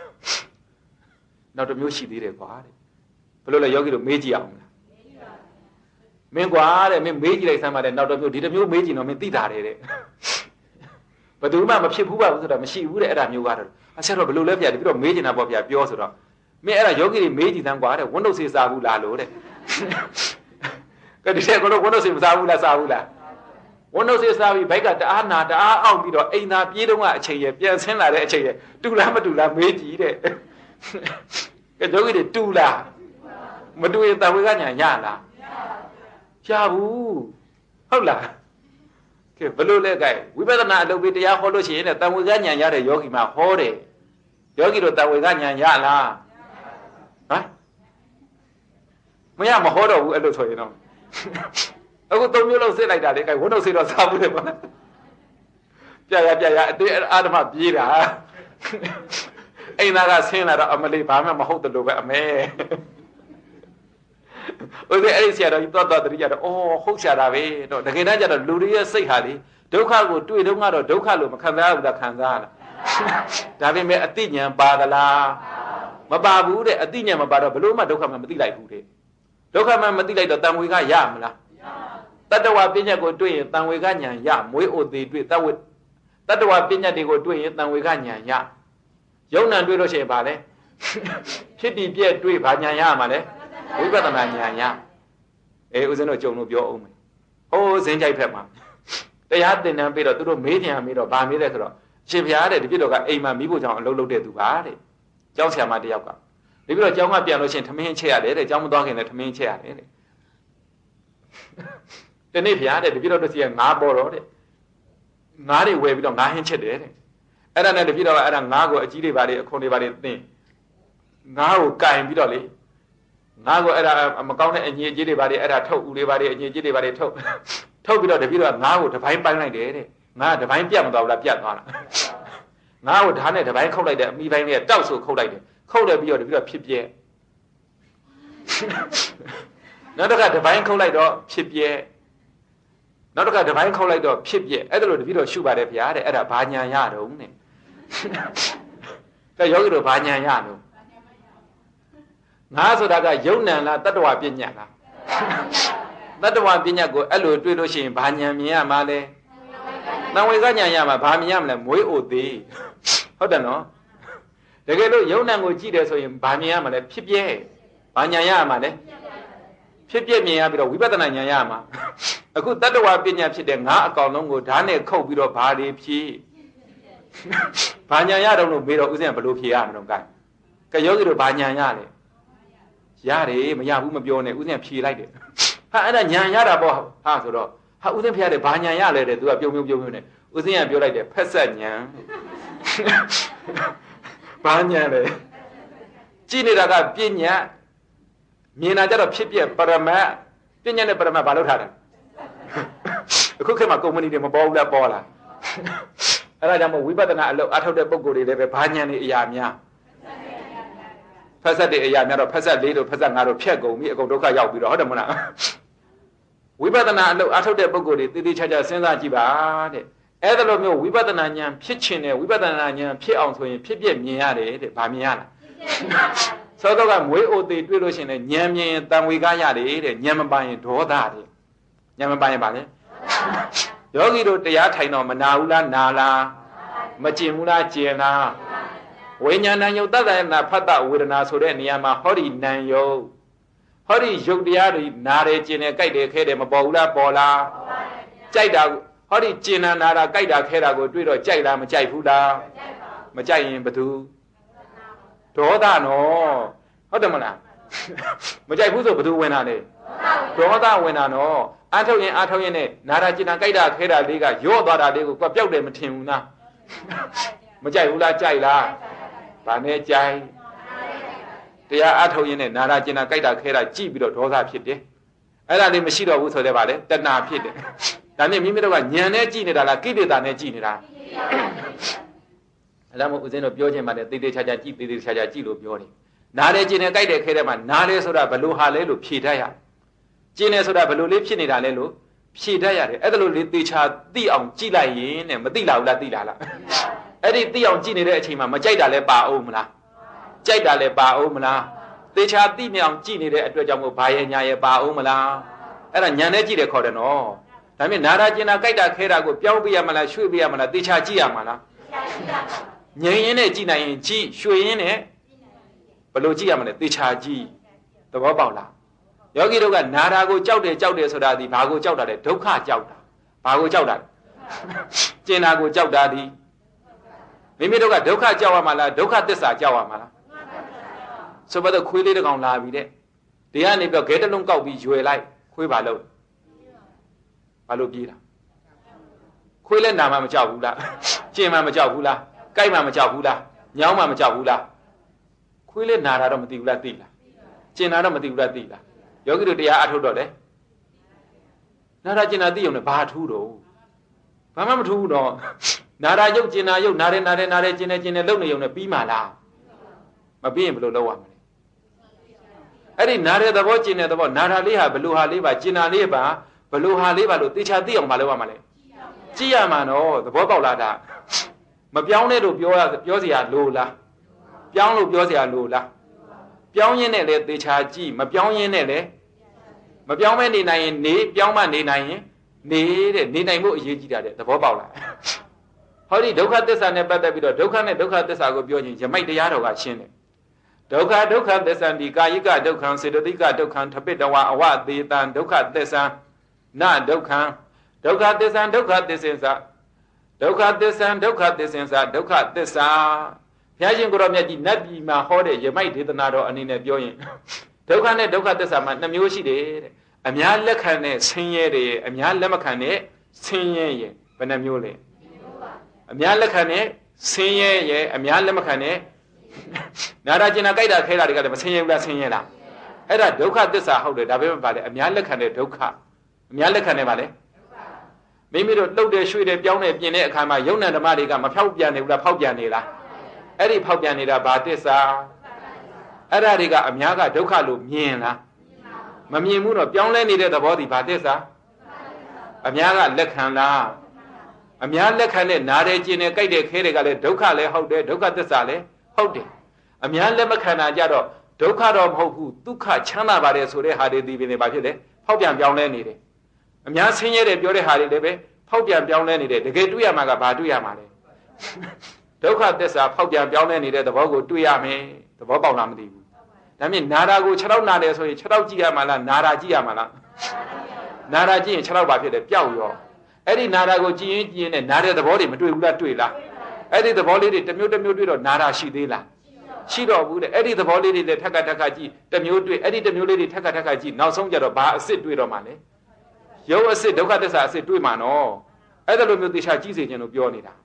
နောက်တစ်မျိုးရှိသေးတယ်ကွာတဲ့ဘယ်လိုလဲယောဂီတို့မေးကြည့်အောင်လားမင်းကွာတဲ့မင်းမေးကြည့်လိုက်စမ်းပါတဲ့နောက်တစ်မျိုးဒီတစ်မျိုးမေးကြည့်တော့မင်းသိတာတယ်တဲ့ဘယ်သူမှမဖြစ်ဘူးပါဘူးဆိုတော့မရှိဘူးတဲ့အဲ့ဒါမျိုးကတော့ဆရာတော်ဘယ်လိုလဲဗျာဒီပြီးတော့မေးချင်တာပေါ့ဗျာပြောဆိုတော့မင်းအဲ့ဒါယောဂီတွေမေးကြည့်စမ်းကွာတဲ့ဝန်းတို့စေစားဘူးလားလို့တဲ့ကဲဒီတဲ့ကတော့ဝန်းတို့စေမစားဘူးလားစားဘူးလားဝန်းတို့စေစားပြီးဘိုက်ကတအားနာတအားအောင်ပြီးတော့အိမ်သာပြေးတော့ကအချိန်ရပြန်ဆင်းလာတဲ့အချိန်ရတူလားမတူလားမေးကြည့်တဲ့ကဲယောဂီတွေတူလားမတူရင်တဝေကညာရလားရဘူးဟုတ်လားကဲဘယ်လိုလဲကဲဝိပဿနာအလုပ်ပြီးတရားဟောလို့ရှိရင်တဝေကညာရတဲ့ယောဂီမှာဟောတယ်ယောဂီတို့တဝေကညာရလားဟမ်မရမဟောတော့ဘူးအဲ့လိုဆိုရင်တော့အခုသုံးမျိုးလုံးစစ်လိုက်တာလေကဲဝန်းတို့စစ်တော့စားဘူးလေပေါ့ပြရပြရအတေးအာဓမပြေးတာအိမ်သားကဆင်းလာတော့အမလေးဘာမှမဟုတ်တယ်လို့ပဲအမဲဦးဇင်းအဲ့ဒီဆရာတော်ကြီးသွားသွားတတိကြတော့အော်ဟုတ်ဆရာတာပဲတော့တကယ်တမ်းကျတော့လူတွေရဲ့စိတ်ဟာလေဒုက္ခကိုတွေ့တော့ကတော့ဒုက္ခလို့မခံစားဘူးလားခံစားလားဒါပေမဲ့အတိညာပါသလားမပါဘူးတဲ့အတိညာမပါတော့ဘလို့မှဒုက္ခမှမသိလိုက်ဘူးတဲ့ဒုက္ခမှမသိလိုက်တော့တန်ဝေကရမလားတတ္တဝပညာကိုတွေ့ရင်တန်ဝေကညာရမွေးအိုသေးတွေ့တဝတတ္တဝပညာတွေကိုတွေ့ရင်တန်ဝေကညာရယုံ nant တွေ့လို့ရှိရင်ဗာလဲဖြစ်တည်ပြည့်တွေ့ဗာညာရမှာလဲဝိပဿနာညာရအေးဦးဇင်းတို့ကြုံလို့ပြောအောင်မယ်ဟိုးဇင်းကြိုက်ဖက်မှာတရားသင်တန်းပြီးတော့သူတို့မေးပြန်ပြီးတော့ဗာမေးတယ်ဆိုတော့ရှင်ဘုရားတဲ့ဒီပြစ်တော့ကအိမ်မှာမိဖို့ကြောင့်အလုပ်လုပ်တဲ့သူပါတဲ့ကျောင်းဆရာမတယောက်ကဒီပြစ်တော့ကျောင်းကပြန်လို့ရှိရင်ထမင်းချက်ရတယ်တဲ့ကျောင်းမသွားခင်လည်းထမင်းချက်ရတယ်တဲ့ဒီနေ့ဘုရားတဲ့ဒီပြစ်တော့တို့စီကငါးပေါ်တော့တဲ့ငါးတွေဝယ်ပြီးတော့ငါးဟင်းချက်တယ်တဲ့အဲ့ဒါနဲ့တပြည့်တော့အဲ့ဒါငါးကိုအကြီးတွေပါလေအခွန်တွေပါလေသင်ငါးကိုကင်ပြီးတော့လေငါးကိုအဲ့ဒါမကောင်းတဲ့အညစ်အကြေးတွေပါလေအဲ့ဒါထုတ်ဦးလေးပါလေအညစ်အကြေးတွေပါလေထုတ်ထုတ်ပြီးတော့တပြည့်တော့ငါးကိုတစ်ပိုင်းပိုင်းလိုက်တယ်တဲ့ငါးတစ်ပိုင်းပြတ်မသွားဘူးလားပြတ်သွားလားငါးကိုဓာတ်နဲ့တစ်ပိုင်းခုတ်လိုက်တယ်အမိပိုင်းလေးတောက်ဆိုခုတ်လိုက်တယ်ခုတ်တယ်ပြီးတော့တပြည့်တော့ဖြစ်ပြဲနောက်တစ်ခါတစ်ပိုင်းခုတ်လိုက်တော့ဖြစ်ပြဲနောက်တစ်ခါတစ်ပိုင်းခုတ်လိုက်တော့ဖြစ်ပြဲအဲ့ဒါလို့တပြည့်တော့ရှုပါတယ်ဗျာတဲ့အဲ့ဒါဘာညာရတော့တဲ့ကဲယောဂီတို့ဘာညာရတော့ငါဆိုတာကယုံ nant လားတတ္တဝပညာလားတတ္တဝပညာကိုအဲ့လိုတွေ့လို့ရှိရင်ဘာညာမြင်ရမှာလဲတန်ဝေကညာရမှာဘာမြင်ရမလဲမွေးအိုသေးဟုတ်တယ်နော်တကယ်လို့ယုံ nant ကိုကြည့်တယ်ဆိုရင်ဘာမြင်ရမှာလဲဖြစ်ပြဲဘာညာရမှာလဲဖြစ်ပြမြင်ရပြီးတော့ဝိပဿနာဉာဏ်ရမှာအခုတတ္တဝပညာဖြစ်တဲ့ငါးအကောင်လုံးကိုဓာတ်နဲ့ခုတ်ပြီးတော့ဘာတွေဖြည့်ဘာဉာဏ်ရတော့လို့မေးတော့ဥစဉ်ကဘယ်လိုဖြေရမလို့ကဲကဲယောဂီတို့ဘာဉာဏ်ရလဲရတယ်မရဘူးမပြောနဲ့ဥစဉ်ဖြေလိုက်တယ်ဟာအဲ့ဒါဉာဏ်ရတာပေါ့ဟာဆိုတော့ဟာဥစဉ်ဖျားတယ်ဘာဉာဏ်ရလဲတဲ့သူကပြုံပြုံပြုံပြုံနဲ့ဥစဉ်ကပြောလိုက်တယ်ဖက်ဆက်ဉာဏ်ဘာဉာဏ်လဲကြည့်နေတာကပညာမြင်တာကြတော့ဖြစ်ပြပရမတ်ပညာနဲ့ပရမတ်ဘာလို့ထားတယ်အခုခေတ်မှာကုမ္ပဏီတွေမပေါ်ဘူးလားပေါ်လားအဲ့ဒါကြောင့်မို့ဝိပဿနာအလုပ်အထောက်တဲ့ပုံကိုယ်တွေလည်းပဲဘာဉာဏ်တွေအရာများဖက်ဆက်တွေအရာများတော့ဖက်ဆက်လေးတို့ဖက်ဆက်ငါတို့ဖြတ်ကုန်ပြီအကုန်ဒုက္ခရောက်ပြီးတော့ဟုတ်တယ်မလားဝိပဿနာအလုပ်အထောက်တဲ့ပုံကိုယ်တွေတည်တည်ချာချာစဉ်းစားကြည့်ပါတဲ့အဲ့ဒါလိုမျိုးဝိပဿနာဉာဏ်ဖြစ်ခြင်းနဲ့ဝိပဿနာဉာဏ်ဖြစ်အောင်ဆိုရင်ဖြစ်ပြမြင်ရတယ်တဲ့ဘာမြင်ရလဲသောတော့ကမွေးအိုသေးတွေ့လို့ရှိရင်ဉာဏ်မြင်ရင်တန်ဝေကရတယ်တဲ့ဉာဏ်မပါရင်ဒေါသတဲ့ဉာဏ်မပါရင်ပါလေယောဂီတို့တရားထိုင်တော့မနာဘူးလားနာလားမကျင်ဘူးလားကျင်လားဝိညာဏယုတ်တတ္တနာဖတ်တဝေဒနာဆိုတဲ့နေရာမှာဟောဒီနံယုတ်ဟောဒီယုတ်တရားတွေနာတယ်ကျင်တယ်ကြိုက်တယ်ခဲတယ်မပေါ်ဘူးလားပေါ်လားကြိုက်တာဟောဒီကျင်တာနာတာကြိုက်တာခဲတာကိုတွေ့တော့ကြိုက်လားမကြိုက်ဘူးလားမကြိုက်ရင်ဘယ်သူဒေါသနော်ဟုတ်တယ်မလားမကြိုက်ဘူးဆိုဘယ်သူဝင်တာလဲဒေါသဝင်တာနော်အာထုတ်ရင်အာထုတ်ရင်နဲ့နာတာကျင်တာကြိုက်တာခဲတာလေးကရော့သွားတာလေးကိုကွက်ပြောက်တယ်မထင်ဘူးလားမကြိုက်ဘူးလားကြိုက်လားဘာနဲ့ကြိုက်တရားအာထုတ်ရင်နဲ့နာတာကျင်တာကြိုက်တာခဲတာကြည့်ပြီးတော့ဒေါသဖြစ်တယ်အဲ့ဒါလေးမရှိတော့ဘူးဆိုတဲ့ဗာလေတဏှာဖြစ်တယ်ဒါနဲ့မိမိတို့ကညံနဲ့ကြည့်နေတာလားကိလေသာနဲ့ကြည့်နေတာအဲ့ဒါမို့ဦးဇင်းတို့ပြောချင်ပါတယ်တေးသေးချာချာကြည့်တေးသေးချာချာကြည့်လို့ပြောတယ်နားတယ်ကျင်တယ်ကြိုက်တယ်ခဲတယ်မှာနားတယ်ဆိုတာဘလို့ဟာလဲလို့ဖြေတတ်ရကျင်တယ်ဆိုတာဘလို့လေးဖြစ်နေတာလဲလို့ဖြေတတ်ရတယ်အဲ့ဒါလို့လေတေချာသိအောင်ကြည့်လိုက်ရင်တဲ့မသိလားဘူးလားသိလားလားအဲ့ဒီသိအောင်ကြည့်နေတဲ့အချိန်မှာမကြိုက်တာလဲပါအောင်မလားကြိုက်တာလဲပါအောင်မလားတေချာသိမြအောင်ကြည့်နေတဲ့အတွက်ကြောင့်မို့ဘာရဲ့ညာရဲ့ပါအောင်မလားအဲ့ဒါညာနဲ့ကြည့်တယ်ခေါ်တယ်နော်ဒါမြင်နာတာကျင်တာကြိုက်တာခဲတာကိုပြောင်းပြရမလားရွှေ့ပြရမလားတေချာကြည့်ရမှာလားငြိမ်ရင်းနဲ့ကြည့်နိုင်ရင်ကြည့်ရွှေ့ရင်းနဲ့ဘလို့ကြည့်ရမလဲတေချာကြည့်သဘောပေါက်လားယောဂီတို့ကနာတာကိုကြောက်တယ်ကြောက်တယ်ဆိုတာဒီဘာကိုကြောက်တာလဲဒုက္ခကြောက်တာဘာကိုကြောက်တာလဲကျင်တာကိုကြောက်တာဒီမိမိတို့ကဒုက္ခကြောက်ရမှာလားဒုက္ခသစ္စာကြောက်ရမှာလားဆိုတော့ခွေးလေးတစ်ကောင်လာပြီတဲ့ဒီကနေပြီးခဲတလုံးကောက်ပြီးရွယ်လိုက်ခွေးပါလို့ဘာလို့ပြေးတာခွေးလည်းနာမှမကြောက်ဘူးလားကျင်မှမကြောက်ဘူးလားကြိုက်မှမကြောက်ဘူးလားညောင်းမှမကြောက်ဘူးလားခွေးလည်းနာတာတော့မသိဘူးလားသိလားကျင်တာတော့မသိဘူးလားသိလားယောဂီတို့တရားအထုတ်တော့လေနာတာကျင်တာသိုံနဲ့ဘာထူးတော့ဘာမှမထူးဘူးတော့နာတာရုပ်ကျင်တာရုပ်နာတယ်နာတယ်နာတယ်ကျင်တယ်ကျင်တယ်လုံနေုံနဲ့ပြီးမှလားမပြီးရင်ဘယ်လိုလုပ်ရမလဲအဲ့ဒီနာတဲ့သဘောကျင်တဲ့သဘောနာတာလေးဟာဘလို့ဟာလေးပါကျင်တာလေးပါဘလို့ဟာလေးပါလို့တေချာသိအောင်မလုပ်ရမှာလဲကြည့်ရမှာနော်သဘောပေါက်လားဒါမပြောင်းတဲ့လို့ပြောရပြောเสียလို့လားပြောင်းလို့ပြောเสียလို့လားပြောင်းရင်းနဲ့လေသေချာကြည့်မပြောင်းရင်းနဲ့လေမပြောင်းမဲနေနိုင်ရင်နေပြောင်းမှနေနိုင်ရင်နေတဲ့နေနိုင်မှုအရေးကြီးတာတဲ့သဘောပေါက်လားဟောဒီဒုက္ခသစ္စာနဲ့ပတ်သက်ပြီးတော့ဒုက္ခနဲ့ဒုက္ခသစ္စာကိုပြောရင်ယမိတ်တရားတော်ကရှင်းတယ်ဒုက္ခဒုက္ခသစ္စာဒီကာယိကဒုက္ခံစေတသိကဒုက္ခံထပိတဝအဝသေတံဒုက္ခသစ္စာနဒုက္ခံဒုက္ခသစ္စာဒုက္ခသစ္စေသဒုက္ခသစ္စာဒုက္ခသစ္စေသဒုက္ခသစ္စာဘုရားရှင်ကိုရောမြတ်ကြီးနတ်ပြည်မှာဟောတဲ့ယမိတ်ဒေသနာတော်အနေနဲ့ပြောရင်ဒုက္ခနဲ့ဒုက္ခသစ္စာမှာနှစ်မျိုးရှိတယ်တဲ့အများလက်ခံတဲ့ဆင်းရဲတွေအများလက်မခံတဲ့ဆင်းရဲရဲ့ဘယ်နှမျိုးလဲအများလက်ခံတဲ့ဆင်းရဲရဲ့အများလက်မခံတဲ့နာတာကျင်တာကြိုက်တာခဲတာတွေကလည်းမဆင်းရဲဘူးလားဆင်းရဲလားအဲ့ဒါဒုက္ခသစ္စာဟုတ်တယ်ဒါပဲပါလေအများလက်ခံတဲ့ဒုက္ခအများလက်ခံတဲ့ပါလေမိမိတို့လှုပ်တယ်ရွှေ့တယ်ပြောင်းတယ်ပြင်တဲ့အခါမှာယုံနံဓမ္မတွေကမဖြောက်ပြန်နေဘူးလားဖောက်ပြန်နေလားအဲ့ဒီဖောက်ပြန်နေတာဘာသစ္စာအဲ့ဒါတွေကအများကဒုက္ခလို့မြင်လားမမြင်ဘူးတော့ပြောင်းလဲနေတဲ့သဘောဒီဘာသစ္စာအများကလက်ခံလားအများလက်ခံတဲ့နားတယ်ကျင်တယ်ကြိုက်တယ်ခဲတယ်ကလည်းဒုက္ခလည်းဟုတ်တယ်ဒုက္ခသစ္စာလည်းဟုတ်တယ်အများလက်မခံတာကြတော့ဒုက္ခတော့မဟုတ်ဘူးဒုက္ခချမ်းသာပါတယ်ဆိုတဲ့ဟာတွေဒီပင်တွေဘာဖြစ်လဲဖောက်ပြန်ပြောင်းလဲနေတယ်အများဆင်းရဲတယ်ပြောတဲ့ဟာတွေလည်းပဲဖောက်ပြန်ပြောင်းလဲနေတယ်တကယ်တွေ့ရမှာကဘာတွေ့ရမှာလဲဒုက္ခသစ္စာဖောက်ပြန်ပြောင်းလဲနေတဲ့သဘောကိုတွေ့ရမယ်သဘောပေါက်လားမသိဘူးဒါမြင်နာတာကိုခြေထောက်နာတယ်ဆိုရင်ခြေထောက်ကြည့်ရမှာလားနာတာကြည့်ရမှာလားနာတာကြည့်ရင်ခြေထောက်ဘာဖြစ်လဲပျောက်ရောအဲ့ဒီနာတာကိုကြည့်ရင်ကြည့်ရင်နဲ့နာတဲ့သဘောတွေမတွေ့ဘူးလားတွေ့လားအဲ့ဒီသဘောလေးတွေတစ်မျိုးတစ်မျိုးတွေ့တော့နာတာရှိသေးလားရှိတော့ဘူးလေအဲ့ဒီသဘောလေးတွေလည်းထက်ကထက်ကကြည့်တစ်မျိုးတွေ့အဲ့ဒီတစ်မျိုးလေးတွေထက်ကထက်ကကြည့်နောက်ဆုံးကြတော့ဘာအစ်စ်တွေ့တော့မှလဲရုပ်အစ်စ်ဒုက္ခသစ္စာအစ်စ်တွေ့မှာနော်အဲ့ဒါလိုမျိုးသေချာကြည့်စေခြင်းလို့ပြောနေတာ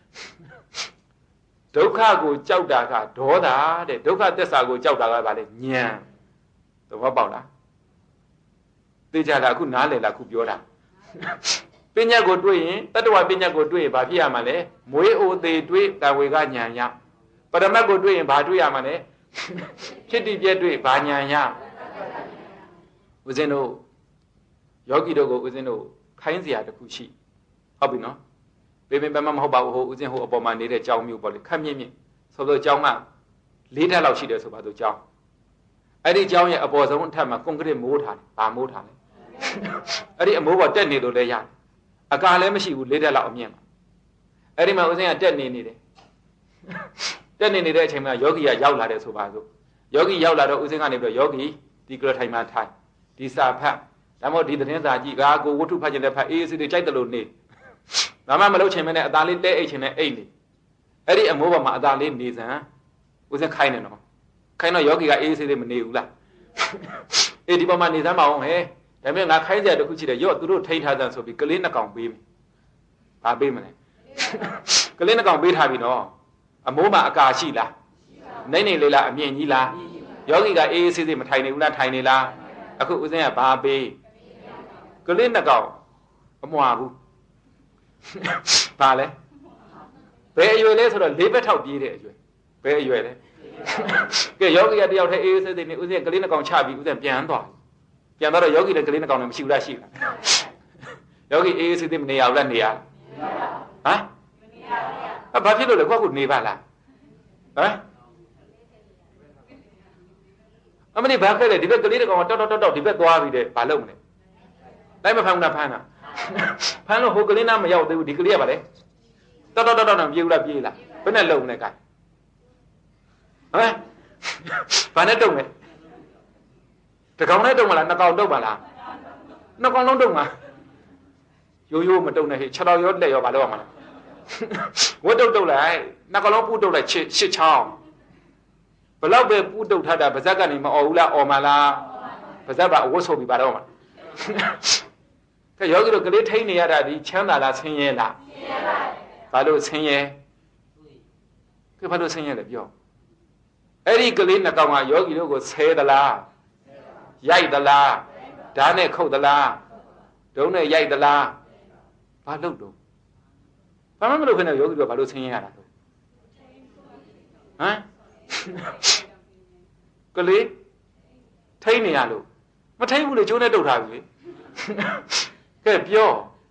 ဒုက္ခကိုကြောက်တာကဒေါသတဲ့ဒုက္ခသစ္စာကိုကြောက်တာကဘာလဲဉာဏ်သဘောပေါက်လားသိကြလားအခုနားလည်လားအခုပြောတာပညာကိုတွေ့ရင်တတ္တဝပညာကိုတွေ့ရင်ဘာဖြစ်ရမှာလဲမွေးအိုသေးတွေ့တဝေကဉာဏ်ရပရမတ်ကိုတွေ့ရင်ဘာတွေ့ရမှာလဲဖြစ်တည်ပြည့်တွေ့ဘာဉာဏ်ရဦးဇင်းတို့ယောဂီတို့ကိုဦးဇင်းတို့ခိုင်းစရာတခုရှိဟုတ်ပြီနော်ပေပင်ပမမဟုတ်ပါဘူးဟိုဦးဇင်းဟိုအပေါ်မှာနေတဲ့ကြောင်းမျိုးပေါ့လေခက်မြင့်မြင့်ဆိုတော့ကြောင်းကလေးထပ်လောက်ရှိတယ်ဆိုပါတော့ကြောင်းအဲ့ဒီကြောင်းရဲ့အပေါ်ဆုံးအထက်မှာကွန်ကရစ်မိုးထားတယ်ဘာမိုးထားလဲအဲ့ဒီအမိုးပေါ်တက်နေလို့လည်းရတယ်အကာလည်းမရှိဘူးလေးထပ်လောက်အမြင့်မှာအဲ့ဒီမှာဦးဇင်းကတက်နေနေတယ်တက်နေနေတဲ့အချိန်မှာယောဂီကရောက်လာတယ်ဆိုပါစို့ယောဂီရောက်လာတော့ဦးဇင်းကနေပြီးတော့ယောဂီဒီကရထိုင်မှာထိုင်ဒီစာဖတ်ဒါမှမဟုတ်ဒီသတင်းစာကြည့်ကာကိုဝတ္ထုဖတ်ခြင်းလည်းဖတ်အေးစစ်တွေကြိုက်တယ်လို့နေဘာမှမလုပ်ချင်မနဲ့အသာလေးတဲအိတ်ချင်နဲ့အိတ်နေအဲ့ဒီအမိုးပေါ်မှာအသာလေးနေစမ်းဦးဇင်းခိုင်းတယ်နော်ခိုင်းတော့ယောဂီကအေးစစ်တွေမနေဘူးလားအေးဒီပေါ်မှာနေစမ်းပါအောင်ဟဲ့ဒါပေမဲ့ငါခိုင်းစရာတခုရှိတယ်ရော့သူတို့ထိန်းထားစမ်းဆိုပြီးကလေးနှစ်ကောင်ပေးမယ်ဘာပေးမလဲကလေးနှစ်ကောင်ပေးထားပြီနော်အမိုးမှာအကာရှိလားနေနေလေးလားအမြင့်ကြီးလားယောဂီကအေးစစ်စစ်မထိုင်နေဘူးလားထိုင်နေလားအခုဦးဇင်းကဘာပေးကလေးနှစ်ကောင်အမွာဘူးဘာလဲဘယ်အရွယ်လဲဆိုတော့လေးဘက်ထောက်ပြေးတဲ့အရွယ်ဘယ်အရွယ်လဲကဲယောဂီကတယောက်တည်းအေးအေးဆေးဆေးနဲ့ဥစဉ်ကလေးနှကောင်ချပြီးဥစဉ်ပြန်သွားပြန်တော့ယောဂီလည်းကလေးနှကောင်လည်းမရှိဘူးလားရှိလားယောဂီအေးအေးဆေးဆေးမနေရဘူးလားနေရဟမ်ဘာဖြစ်လို့လဲကိုယ့်ကိုနေပါလားဟမ်အမလေးဘာခဲ့လဲဒီဘက်ကလေးနှကောင်တောက်တောက်တောက်တောက်ဒီဘက်သွားပြီးတဲ့ဘာလုပ်မလဲလိုက်မဖမ်းဘူးလားဖမ်းတာဖမ်းလို့ဟိုကလေးနားမရောက်သေးဘူးဒီကလေးကဘာလဲတောက်တောက်တောက်တောက်ပြေးဘူးလားပြေးလားဘယ်နဲ့လုံနေကြဟမ်ဘာနဲ့တုံးလဲတကောင်နဲ့တုံးမလားနှစ်ကောင်တုံးမလားနှစ်ကောင်လုံးတုံးမှာရိုးရိုးမတုံးနဲ့ဟဲ့ခြေတော်ရောလက်ရောဘာလို့ရမှာလဲဝတ်တုတ်တုတ်လိုက်နှစ်ကောင်လုံးပူတုတ်လိုက်ရှစ်ရှစ်ချောင်းဘလောက်ပဲပူတုတ်ထားတာဗဇက်ကနေမអော်ဘူးလားអော်မလားဗဇက်ကအဝတ်ဆိုပြီးပါတော့မှာကဲယောဂီတို့ကလေးထိန်းနေရတာဒီချမ်းသာလားဆင်းရဲလားဆင်းရဲပါဘာလို့ဆင်းရဲကဲဘာလို့ဆင်းရဲလဲပြောအဲ့ဒီကလေးနှစ်ကောင်ကယောဂီတို့ကိုဆဲသလားရိုက်သလားဓာတ်နဲ့ခုတ်သလားဒုံးနဲ့ရိုက်သလားဘာလုပ်တော့ဘာမှမလုပ်ခင်နဲ့ယောဂီတို့ကဘာလို့ဆင်းရဲရတာလဲဟမ်ကလေးထိန်းနေရလို့မထိန်းဘူးလေကျိုးနဲ့တုတ်ထားပြီလေကဲပြော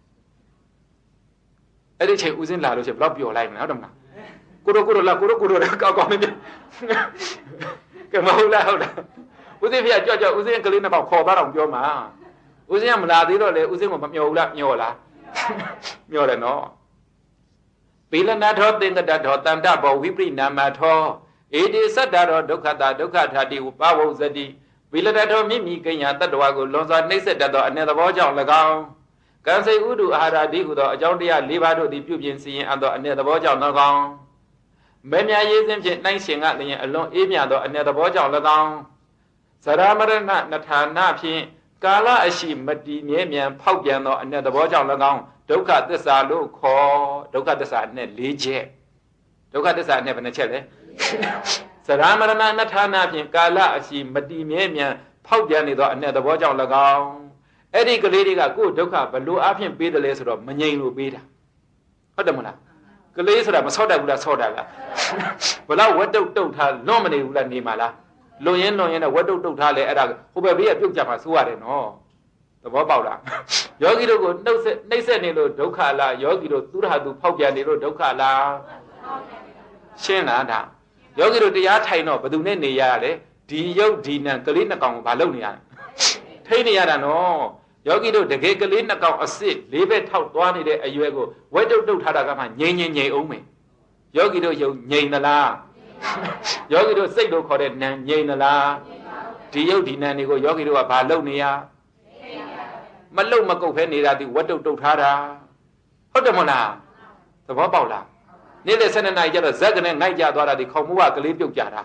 အဲ့ဒီချိန်ဦးစင်းလာလို့ရှိရင်ဘယ်တော့ပျော်လိုက်မလဲဟုတ်တယ်မလားကိုတို့ကိုတို့လာကိုတို့ကိုတို့လည်းကောက်ကောက်နေပြီကဲမဟုတ်လားဟုတ်လားဦးစင်းဖေကကြောက်ကြောက်ဦးစင်းကလေးနှစ်ပေါက်ခေါ်သွားတော့ပြောမှာဦးစင်းကမလာသေးတော့လေဦးစင်းကမမျောဘူးလားမျောလားမျောတယ်နော်ပိလနာထောသင်္ကတထောတန္တဘောဝိပရိနာမထောဧတိသတ္တရောဒုက္ခတာဒုက္ခထာတိဥပဝုဇ္ဇတိဝိလတထောမိမိကိညာတတ္တဝါကိုလွန်စွာနှိမ့်ဆက်တတ်သောအ내သဘောကြောင့်၎င်းကံစိတ်ဥဒုအာဟာရတိဟုသောအကြောင်းတရား၄ပါးတို့သည်ပြုပြင်စီရင်အပ်သောအ내သဘောကြောင့်၎င်းမဲမြရေးစဉ်ဖြင့်နှိုင်းရှင်ကလျင်အလွန်အေးမြသောအ내သဘောကြောင့်၎င်းဇရာမရဏနထာနာဖြင့်ကာလအရှိမတည်မြဲမြံဖောက်ပြန်သောအ내သဘောကြောင့်၎င်းဒုက္ခသစ္စာလို့ခေါ်ဒုက္ခသစ္စာအ내၄ချက်ဒုက္ခသစ္စာအ내ဘယ်နှချက်လဲဇရာမရဏနထာနာဖြင့်ကာလအရှိမတည်မြဲမြံဖောက်ပြန်နေသောအ내သဘောကြောင့်၎င်းအဲ့ဒီကလေးတွေကကိုယ်ဒုက္ခဘလို့အဖြစ်ပေးတယ်လဲဆိုတော့မငြိမ်လို့ပေးတာဟုတ်တယ်မလားကလေးဆိုတာမဆော့တတ်ဘူးလားဆော့တတ်လားဘလောက်ဝတ်တုတ်တုတ်ထားလွန်မနေဘူးလားနေမှာလားလွန်ရင်လွန်ရင်တော့ဝတ်တုတ်တုတ်ထားလဲအဲ့ဒါဟိုဘက်ဘေးကပြုတ်ကြမှာစိုးရတယ်နော်သဘောပေါက်လားယောဂီတို့ကိုနှုတ်ဆက်နှိမ့်ဆက်နေလို့ဒုက္ခလားယောဂီတို့သူရဟာသူဖောက်ပြန်နေလို့ဒုက္ခလားရှင်းလားဒါယောဂီတို့တရားထိုင်တော့ဘယ်သူနဲ့နေရရလဲဒီယုတ်ဒီနံကလေးနှစ်ကောင်ကိုဘာလုပ်နေရလဲထိနေရတာနော်ယောဂီတို့တကယ်ကလေးနှစ်ကောင်အစ်စ်လေးဘက်ထောက်သွားနေတဲ့အရွယ်ကိုဝက်တုတ်တုတ်ထားတာကမှငြိမ်ငြိမ်ငြိမ်အောင်မယ်ယောဂီတို့ယုံငြိမ်သလားယောဂီတို့စိတ်လို့ခေါ်တဲ့နံငြိမ်သလားဒီယုတ်ဒီနံတွေကိုယောဂီတို့ကဘာလုပ်နေရမလုံမကုတ်ဖဲနေတာဒီဝက်တုတ်တုတ်ထားတာဟုတ်တယ်မလားသဘောပေါက်လားနေ့လေဆယ်နှစ်နာရီကျတော့ဇက်ကနေငိုက်ကြသွားတာဒီခေါင်းမိုးကကလေးပြုတ်ကြတာ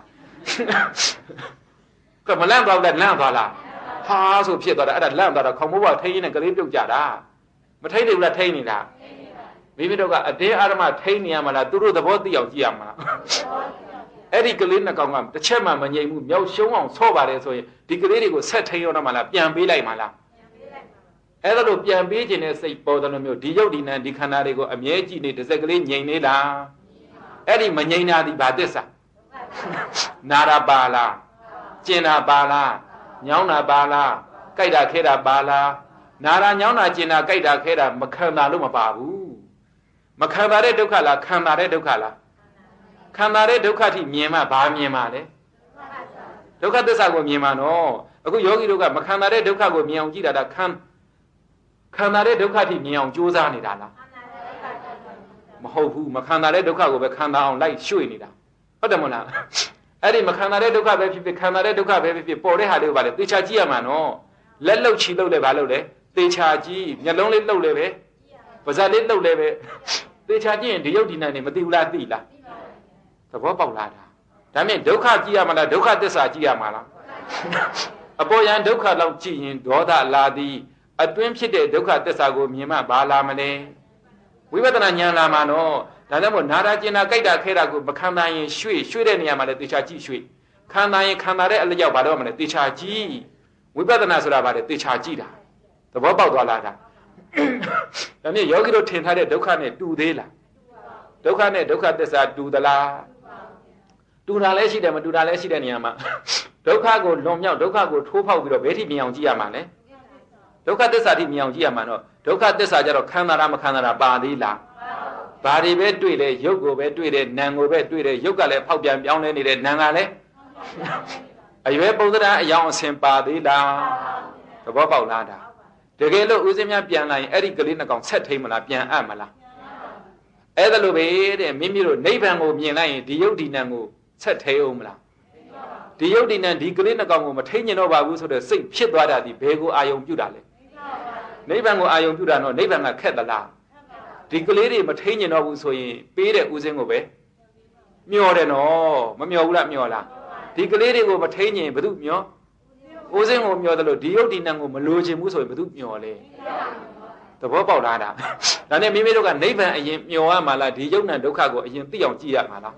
ကမလန့်သွားဘူးလားလန့်သွားလားဟာဆိုဖြစ်သွားတာအဲ့ဒါလန့်သွားတော့ခေါင်းမိုးကထိန်းရင်းနဲ့ကလေးပြုတ်ကြတာမထိန်းတယ်ဘူးလားထိန်းနေတာမိမိတို့ကအတင်းအာရမထိန်းနေရမှာလားသူတို့သဘောသိအောင်ကြည့်ရမှာအဲ့ဒီကလေးနှစ်ကောင်ကတစ်ချက်မှမငြိမ်ဘူးမြောက်ရှုံးအောင်ဆော့ပါတယ်ဆိုရင်ဒီကလေးတွေကိုဆက်ထိန်းရတော့မှလားပြန်ပေးလိုက်မှာလားအဲ့ဒါလို့ပြန်ပေးခြင်းနဲ့စိတ်ပေါ်တယ်လို့မျိုးဒီယုတ်ဒီနံဒီခန္ဓာတွေကိုအမြဲကြည့်နေတစ်စက်ကလေးငြိမ်နေလားအဲ့ဒီမငြိမ်တာဒီဘာသစ္စာနာရပါလားကျင်တာပါလားညောင်းတာပါလားကြိုက်တာခဲတာပါလားနာရာညောင်းတာကျင်တာကြိုက်တာခဲတာမခံတာလို့မပါဘူးမခံတာတဲ့ဒုက္ခလားခံတာတဲ့ဒုက္ခလားခံတာတဲ့ဒုက္ခထိမြင်မှဘာမြင်မှလဲဒုက္ခသစ္စာကိုမြင်မှနော်အခုယောဂီတို့ကမခံတာတဲ့ဒုက္ခကိုမြင်အောင်ကြည့်တာဒါခံခံတာတဲ့ဒုက္ခထိမြင်အောင်ကြိုးစားနေတာလားမဟုတ်ဘူးမခံတာတဲ့ဒုက္ခကိုပဲခံတာအောင်လိုက်ရွှေ့နေတာဟုတ်တယ်မလားအဲ့ဒီမခံတာတဲ့ဒုက္ခပဲဖြစ်ဖြစ်ခံတာတဲ့ဒုက္ခပဲဖြစ်ဖြစ်ပေါ်တဲ့ဟာလေးကိုဗါလေသေချာကြည့်ရမှာနော်လက်လှုပ်ချီလှုပ်လဲဗါလို့လဲသေချာကြည့်မျက်လုံးလေးလှုပ်လဲပဲပါးစပ်လေးလှုပ်လဲပဲသေချာကြည့်ရင်ဒီယုတ်ဒီနံနေမသိဘူးလားသိလားသဘောပေါက်လားဒါဒါမြင်ဒုက္ခကြည့်ရမှာလားဒုက္ခသစ္စာကြည့်ရမှာလားအပေါ်ယံဒုက္ခလောက်ကြည့်ရင်ဒေါသလာသည်အတွင်းဖြစ်တဲ့ဒုက္ခသစ္စာကိုမြင်မှဘာလာမလဲဝိပဿနာဉာဏ်လာမှာနော်ဒါကြောင့်မို့နာတာကျင်တာကြိုက်တာခဲတာကိုမခံနိုင်ရင်ရွှေ့ရွှေ့တဲ့နေရာမှာလည်းသေချာကြည့်ရွှေ့ခံနိုင်ရင်ခံနိုင်တဲ့အလျောက်ဘာလို့မလဲသေချာကြည့်ဝိပဿနာဆိုတာဘာလဲသေချာကြည့်တာသဘောပေါက်သွားလားဒါဒါမြင်ယောဂီတို့ထင်ထားတဲ့ဒုက္ခနဲ့တူသေးလားဒုက္ခနဲ့ဒုက္ခသစ္စာတူသလားတူတာလည်းရှိတယ်မတူတာလည်းရှိတဲ့နေရာမှာဒုက္ခကိုလွန်မြောက်ဒုက္ခကိုထိုးဖောက်ပြီးတော့ဘယ်ထိမြင်အောင်ကြည့်ရမှာလဲဒုက္ခသစ္စာထိမြင်အောင်ကြည့်ရမှာတော့ဒုက္ခသစ္စာကြတော့ခံစားရမခံစားရပါသေးလားဘာတွေပဲတွေ့လဲရုပ်ကိုပဲတွေ့တယ်နာမ်ကိုပဲတွေ့တယ်ရုပ်ကလည်းဖောက်ပြန်ပြောင်းလဲနေတယ်နာမ်ကလည်းအရွယ်ပုံသဏ္ဍာန်အယောင်အဆင်ပါသေးလားသဘောပေါက်လားဒါတကယ်လို့ဦးစင်းများပြန်လာရင်အဲ့ဒီကလေးနှစ်ကောင်ဆက်ထိမလားပြန်အပ်မလားအဲ့ဒါလိုပဲတဲ့မိမိတို့နိဗ္ဗာန်ကိုမြင်လိုက်ရင်ဒီယုတ်ဒီနံကိုဆက်ထိအောင်မလားဒီယုတ်ဒီနံဒီကလေးနှစ်ကောင်ကိုမထိညင်တော့ပါဘူးဆိုတော့စိတ်ဖြစ်သွားတာဒီဘယ်ကိုအာယုံပြုတာလဲနိဗ္ဗာန်ကိုအာယုံပြုတာတော့နိဗ္ဗာန်ကခက်သလားဒီကလေးတွေမထိညင်တော့ဘူးဆိုရင်ပေးတဲ့ဦးစင်းကိုပဲမျောတယ်နော်မမျောဘူးလားမျောလားဒီကလေးတွေကိုမထိညင်ဘယ်သူမျောဦးစင်းကိုမျောတယ်လို့ဒီယုတ်ဒီနံကိုမလိုချင်ဘူးဆိုရင်ဘယ်သူမျောလဲသဘောပေါက်လားဒါဒါနဲ့မိမိတို့ကနိဗ္ဗာန်အရင်မျောရမှာလားဒီယုတ်နံဒုက္ခကိုအရင်သိအောင်ကြည့်ရမှာလား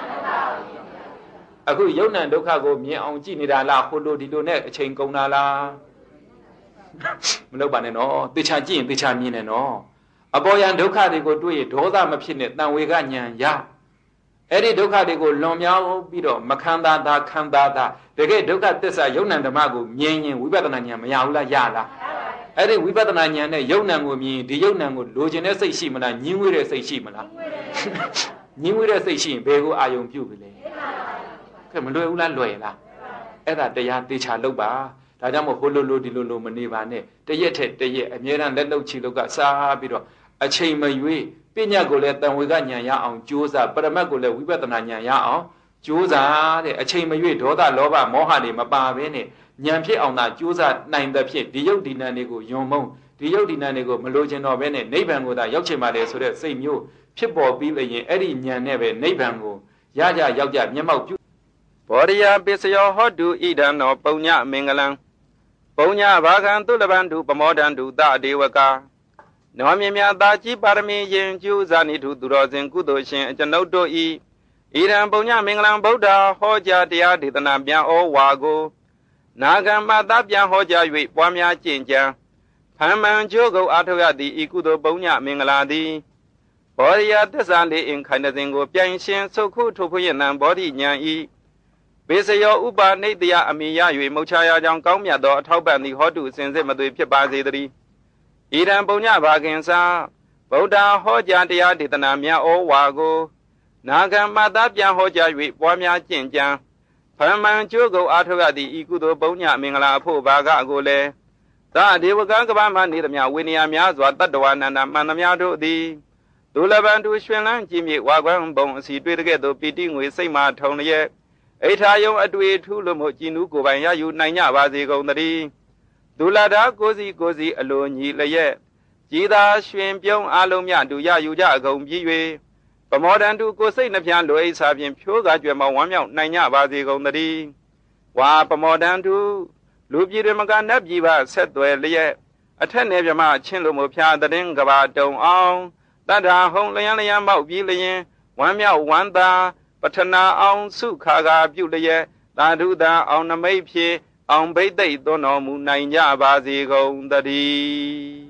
အခုယုတ်နံဒုက္ခကိုမြင်အောင်ကြည့်နေတာလားဟိုလိုဒီလိုနဲ့အချိန်ကုန်တာလားမလုပ်ပါနဲ့နော်သေချာကြည့်ရင်သေချာမြင်တယ်နော်အပေါ်ယံဒုက္ခတွေကိုတွေ့ရင်ဒေါသမဖြစ်နဲ့တန်ဝေကဉာဏ်ရအဲ့ဒီဒုက္ခတွေကိုလွန်မြောက်ပြီးတော့မခံသာတာခံသာတာတကယ်ဒုက္ခသစ္စာယုတ်နံဓမ္မကိုမြင်ရင်ဝိပဿနာဉာဏ်မရဘူးလားရလားအဲ့ဒီဝိပဿနာဉာဏ်နဲ့ယုတ်နံကိုမြင်ဒီယုတ်နံကိုလိုချင်တဲ့စိတ်ရှိမလားညင်းဝေးတဲ့စိတ်ရှိမလားညင်းဝေးတဲ့စိတ်ရှိရင်ဘယ်ကိုအာယုံပြုပြီလဲကဲမလွယ်ဘူးလားလွယ်လားအဲ့ဒါတရားသေချာလုပ်ပါဒါကြောင့်မို့ဟိုလိုလိုဒီလိုလိုမနေပါနဲ့တရက်ထက်တရက်အမြဲတမ်းလက်လုပ်ချီလုပ်ကစားပြီးတော့အချိန်မရွေးပညာကိုလည်းတန်ဝေကဉာဏ်ရအောင်ကြိုးစားပရမတ်ကိုလည်းဝိပဿနာဉာဏ်ရအောင်ကြိုးစားတဲ့အချိန်မရွေးဒေါသလောဘမောဟတွေမပါဘဲနဲ့ဉာဏ်ဖြစ်အောင်သာကြိုးစားနိုင်သဖြင့်ဒီယုတ်ဒီနံတွေကိုယုံမုံဒီယုတ်ဒီနံတွေကိုမလိုချင်တော့ဘဲနဲ့နိဗ္ဗာန်ကိုသာရောက်ချင်ပါလေဆိုတဲ့စိတ်မျိုးဖြစ်ပေါ်ပြီးလျင်အဲ့ဒီဉာဏ်နဲ့ပဲနိဗ္ဗာန်ကိုရကြရောက်ကြမျက်မှောက်ပြုဘောရိယပစ္စယောဟောတုဣဒံနောပုံညမင်္ဂလံပုံညဘာကံသုလဗန္တုပမောဒန္တုတဒေဝကာနောမြင်မြသာကြီးပါရမီယင်ကျူးဇာနိထုသူတော်စင်ကုသိုလ်ရှင်အကျွန်ုပ်တို့ဤဣဒံပုံညမင်္ဂလံဗုဒ္ဓဟောကြားတရားဒေသနာပြန်ဩဝါကိုနာဂံမသာပြန်ဟောကြား၍ပွားများကျင့်ကြံဖမ်းမှန်ကျိုးကုန်အားထုတ်ရသည့်ဤကုသိုလ်ပုံညမင်္ဂလာသည်ဘောရိယသစ္စာလေးအင်ခိုင်တဲ့စဉ်ကိုပြိုင်ရှင်ဆုတ်ခုထုတ်ဖွင့်နံဘောဓိဉာဏ်ဤဘေစယောဥပါနိတယအမိယ၍မုတ်ချရာကြောင့်ကောင်းမြတ်သောအထောက်ပံ့သည်ဟောတုစင်စစ်မသွေဖြစ်ပါစေတည်းဣဒံပုံညဘာကင်္စာဗုဒ္ဓဟောကြားတရားဒေသနာများဩဝါကိုနာဂံမသာပြန်ဟောကြား၍ပွားများကျင့်ကြံဖရမန်ကျိုးကုန်အားထုတ်ရသည့်ဤကုသိုလ်ပုံညမင်္ဂလာအဖို့ဘာကကိုလည်းသာဒေဝကံကပ္ပမနေသမျှဝိနည်းများစွာတတ္တဝါနန္ဒမှန်သမျှတို့သည်ဒုလဗန္တုရွှင်လန်းကြည်မြေဝါကွမ်းဘုံအစီတွေ့တဲ့ကဲ့သို့ပီတိငွေစိတ်မှထုံလျက်အိထာယုံအတွေ့ထူးလို့မို့ကြည်နူးကိုယ်ပိုင်ရယူနိုင်ကြပါစေကုန်သတည်းဒုလတာကိုစီကိုစီအလိုညီလျက်ကြည်သာရွှင်ပြုံးအလုံးမြတူရယူကြအကုန်ပြီး၍ပမောဒန္တုကိုစိတ်နှပြလွယ်အိစာဖြင့်ဖြိုးကားကြွယ်မောဝမ်းမြောက်နိုင်ကြပါစေကုန်သတည်းဝါပမောဒန္တုလူပြည်တွေမကနတ်ပြည်ပါဆက်သွယ်လျက်အထက်နယ်ပြမချင်းလိုမို့ဖျားတဲ့ကဘာတုံအောင်တတ္ထာဟုံလျံလျံမောက်ပြီးလျင်ဝမ်းမြောက်ဝမ်းသာပထနာအောင်စုခါကာပြုလျက်သာဓုသာအောင်နမိတ်ဖြင့်အောင်ဘိသိက်သွန်းတော်မူနိုင်ကြပါစေကုန်သတည်း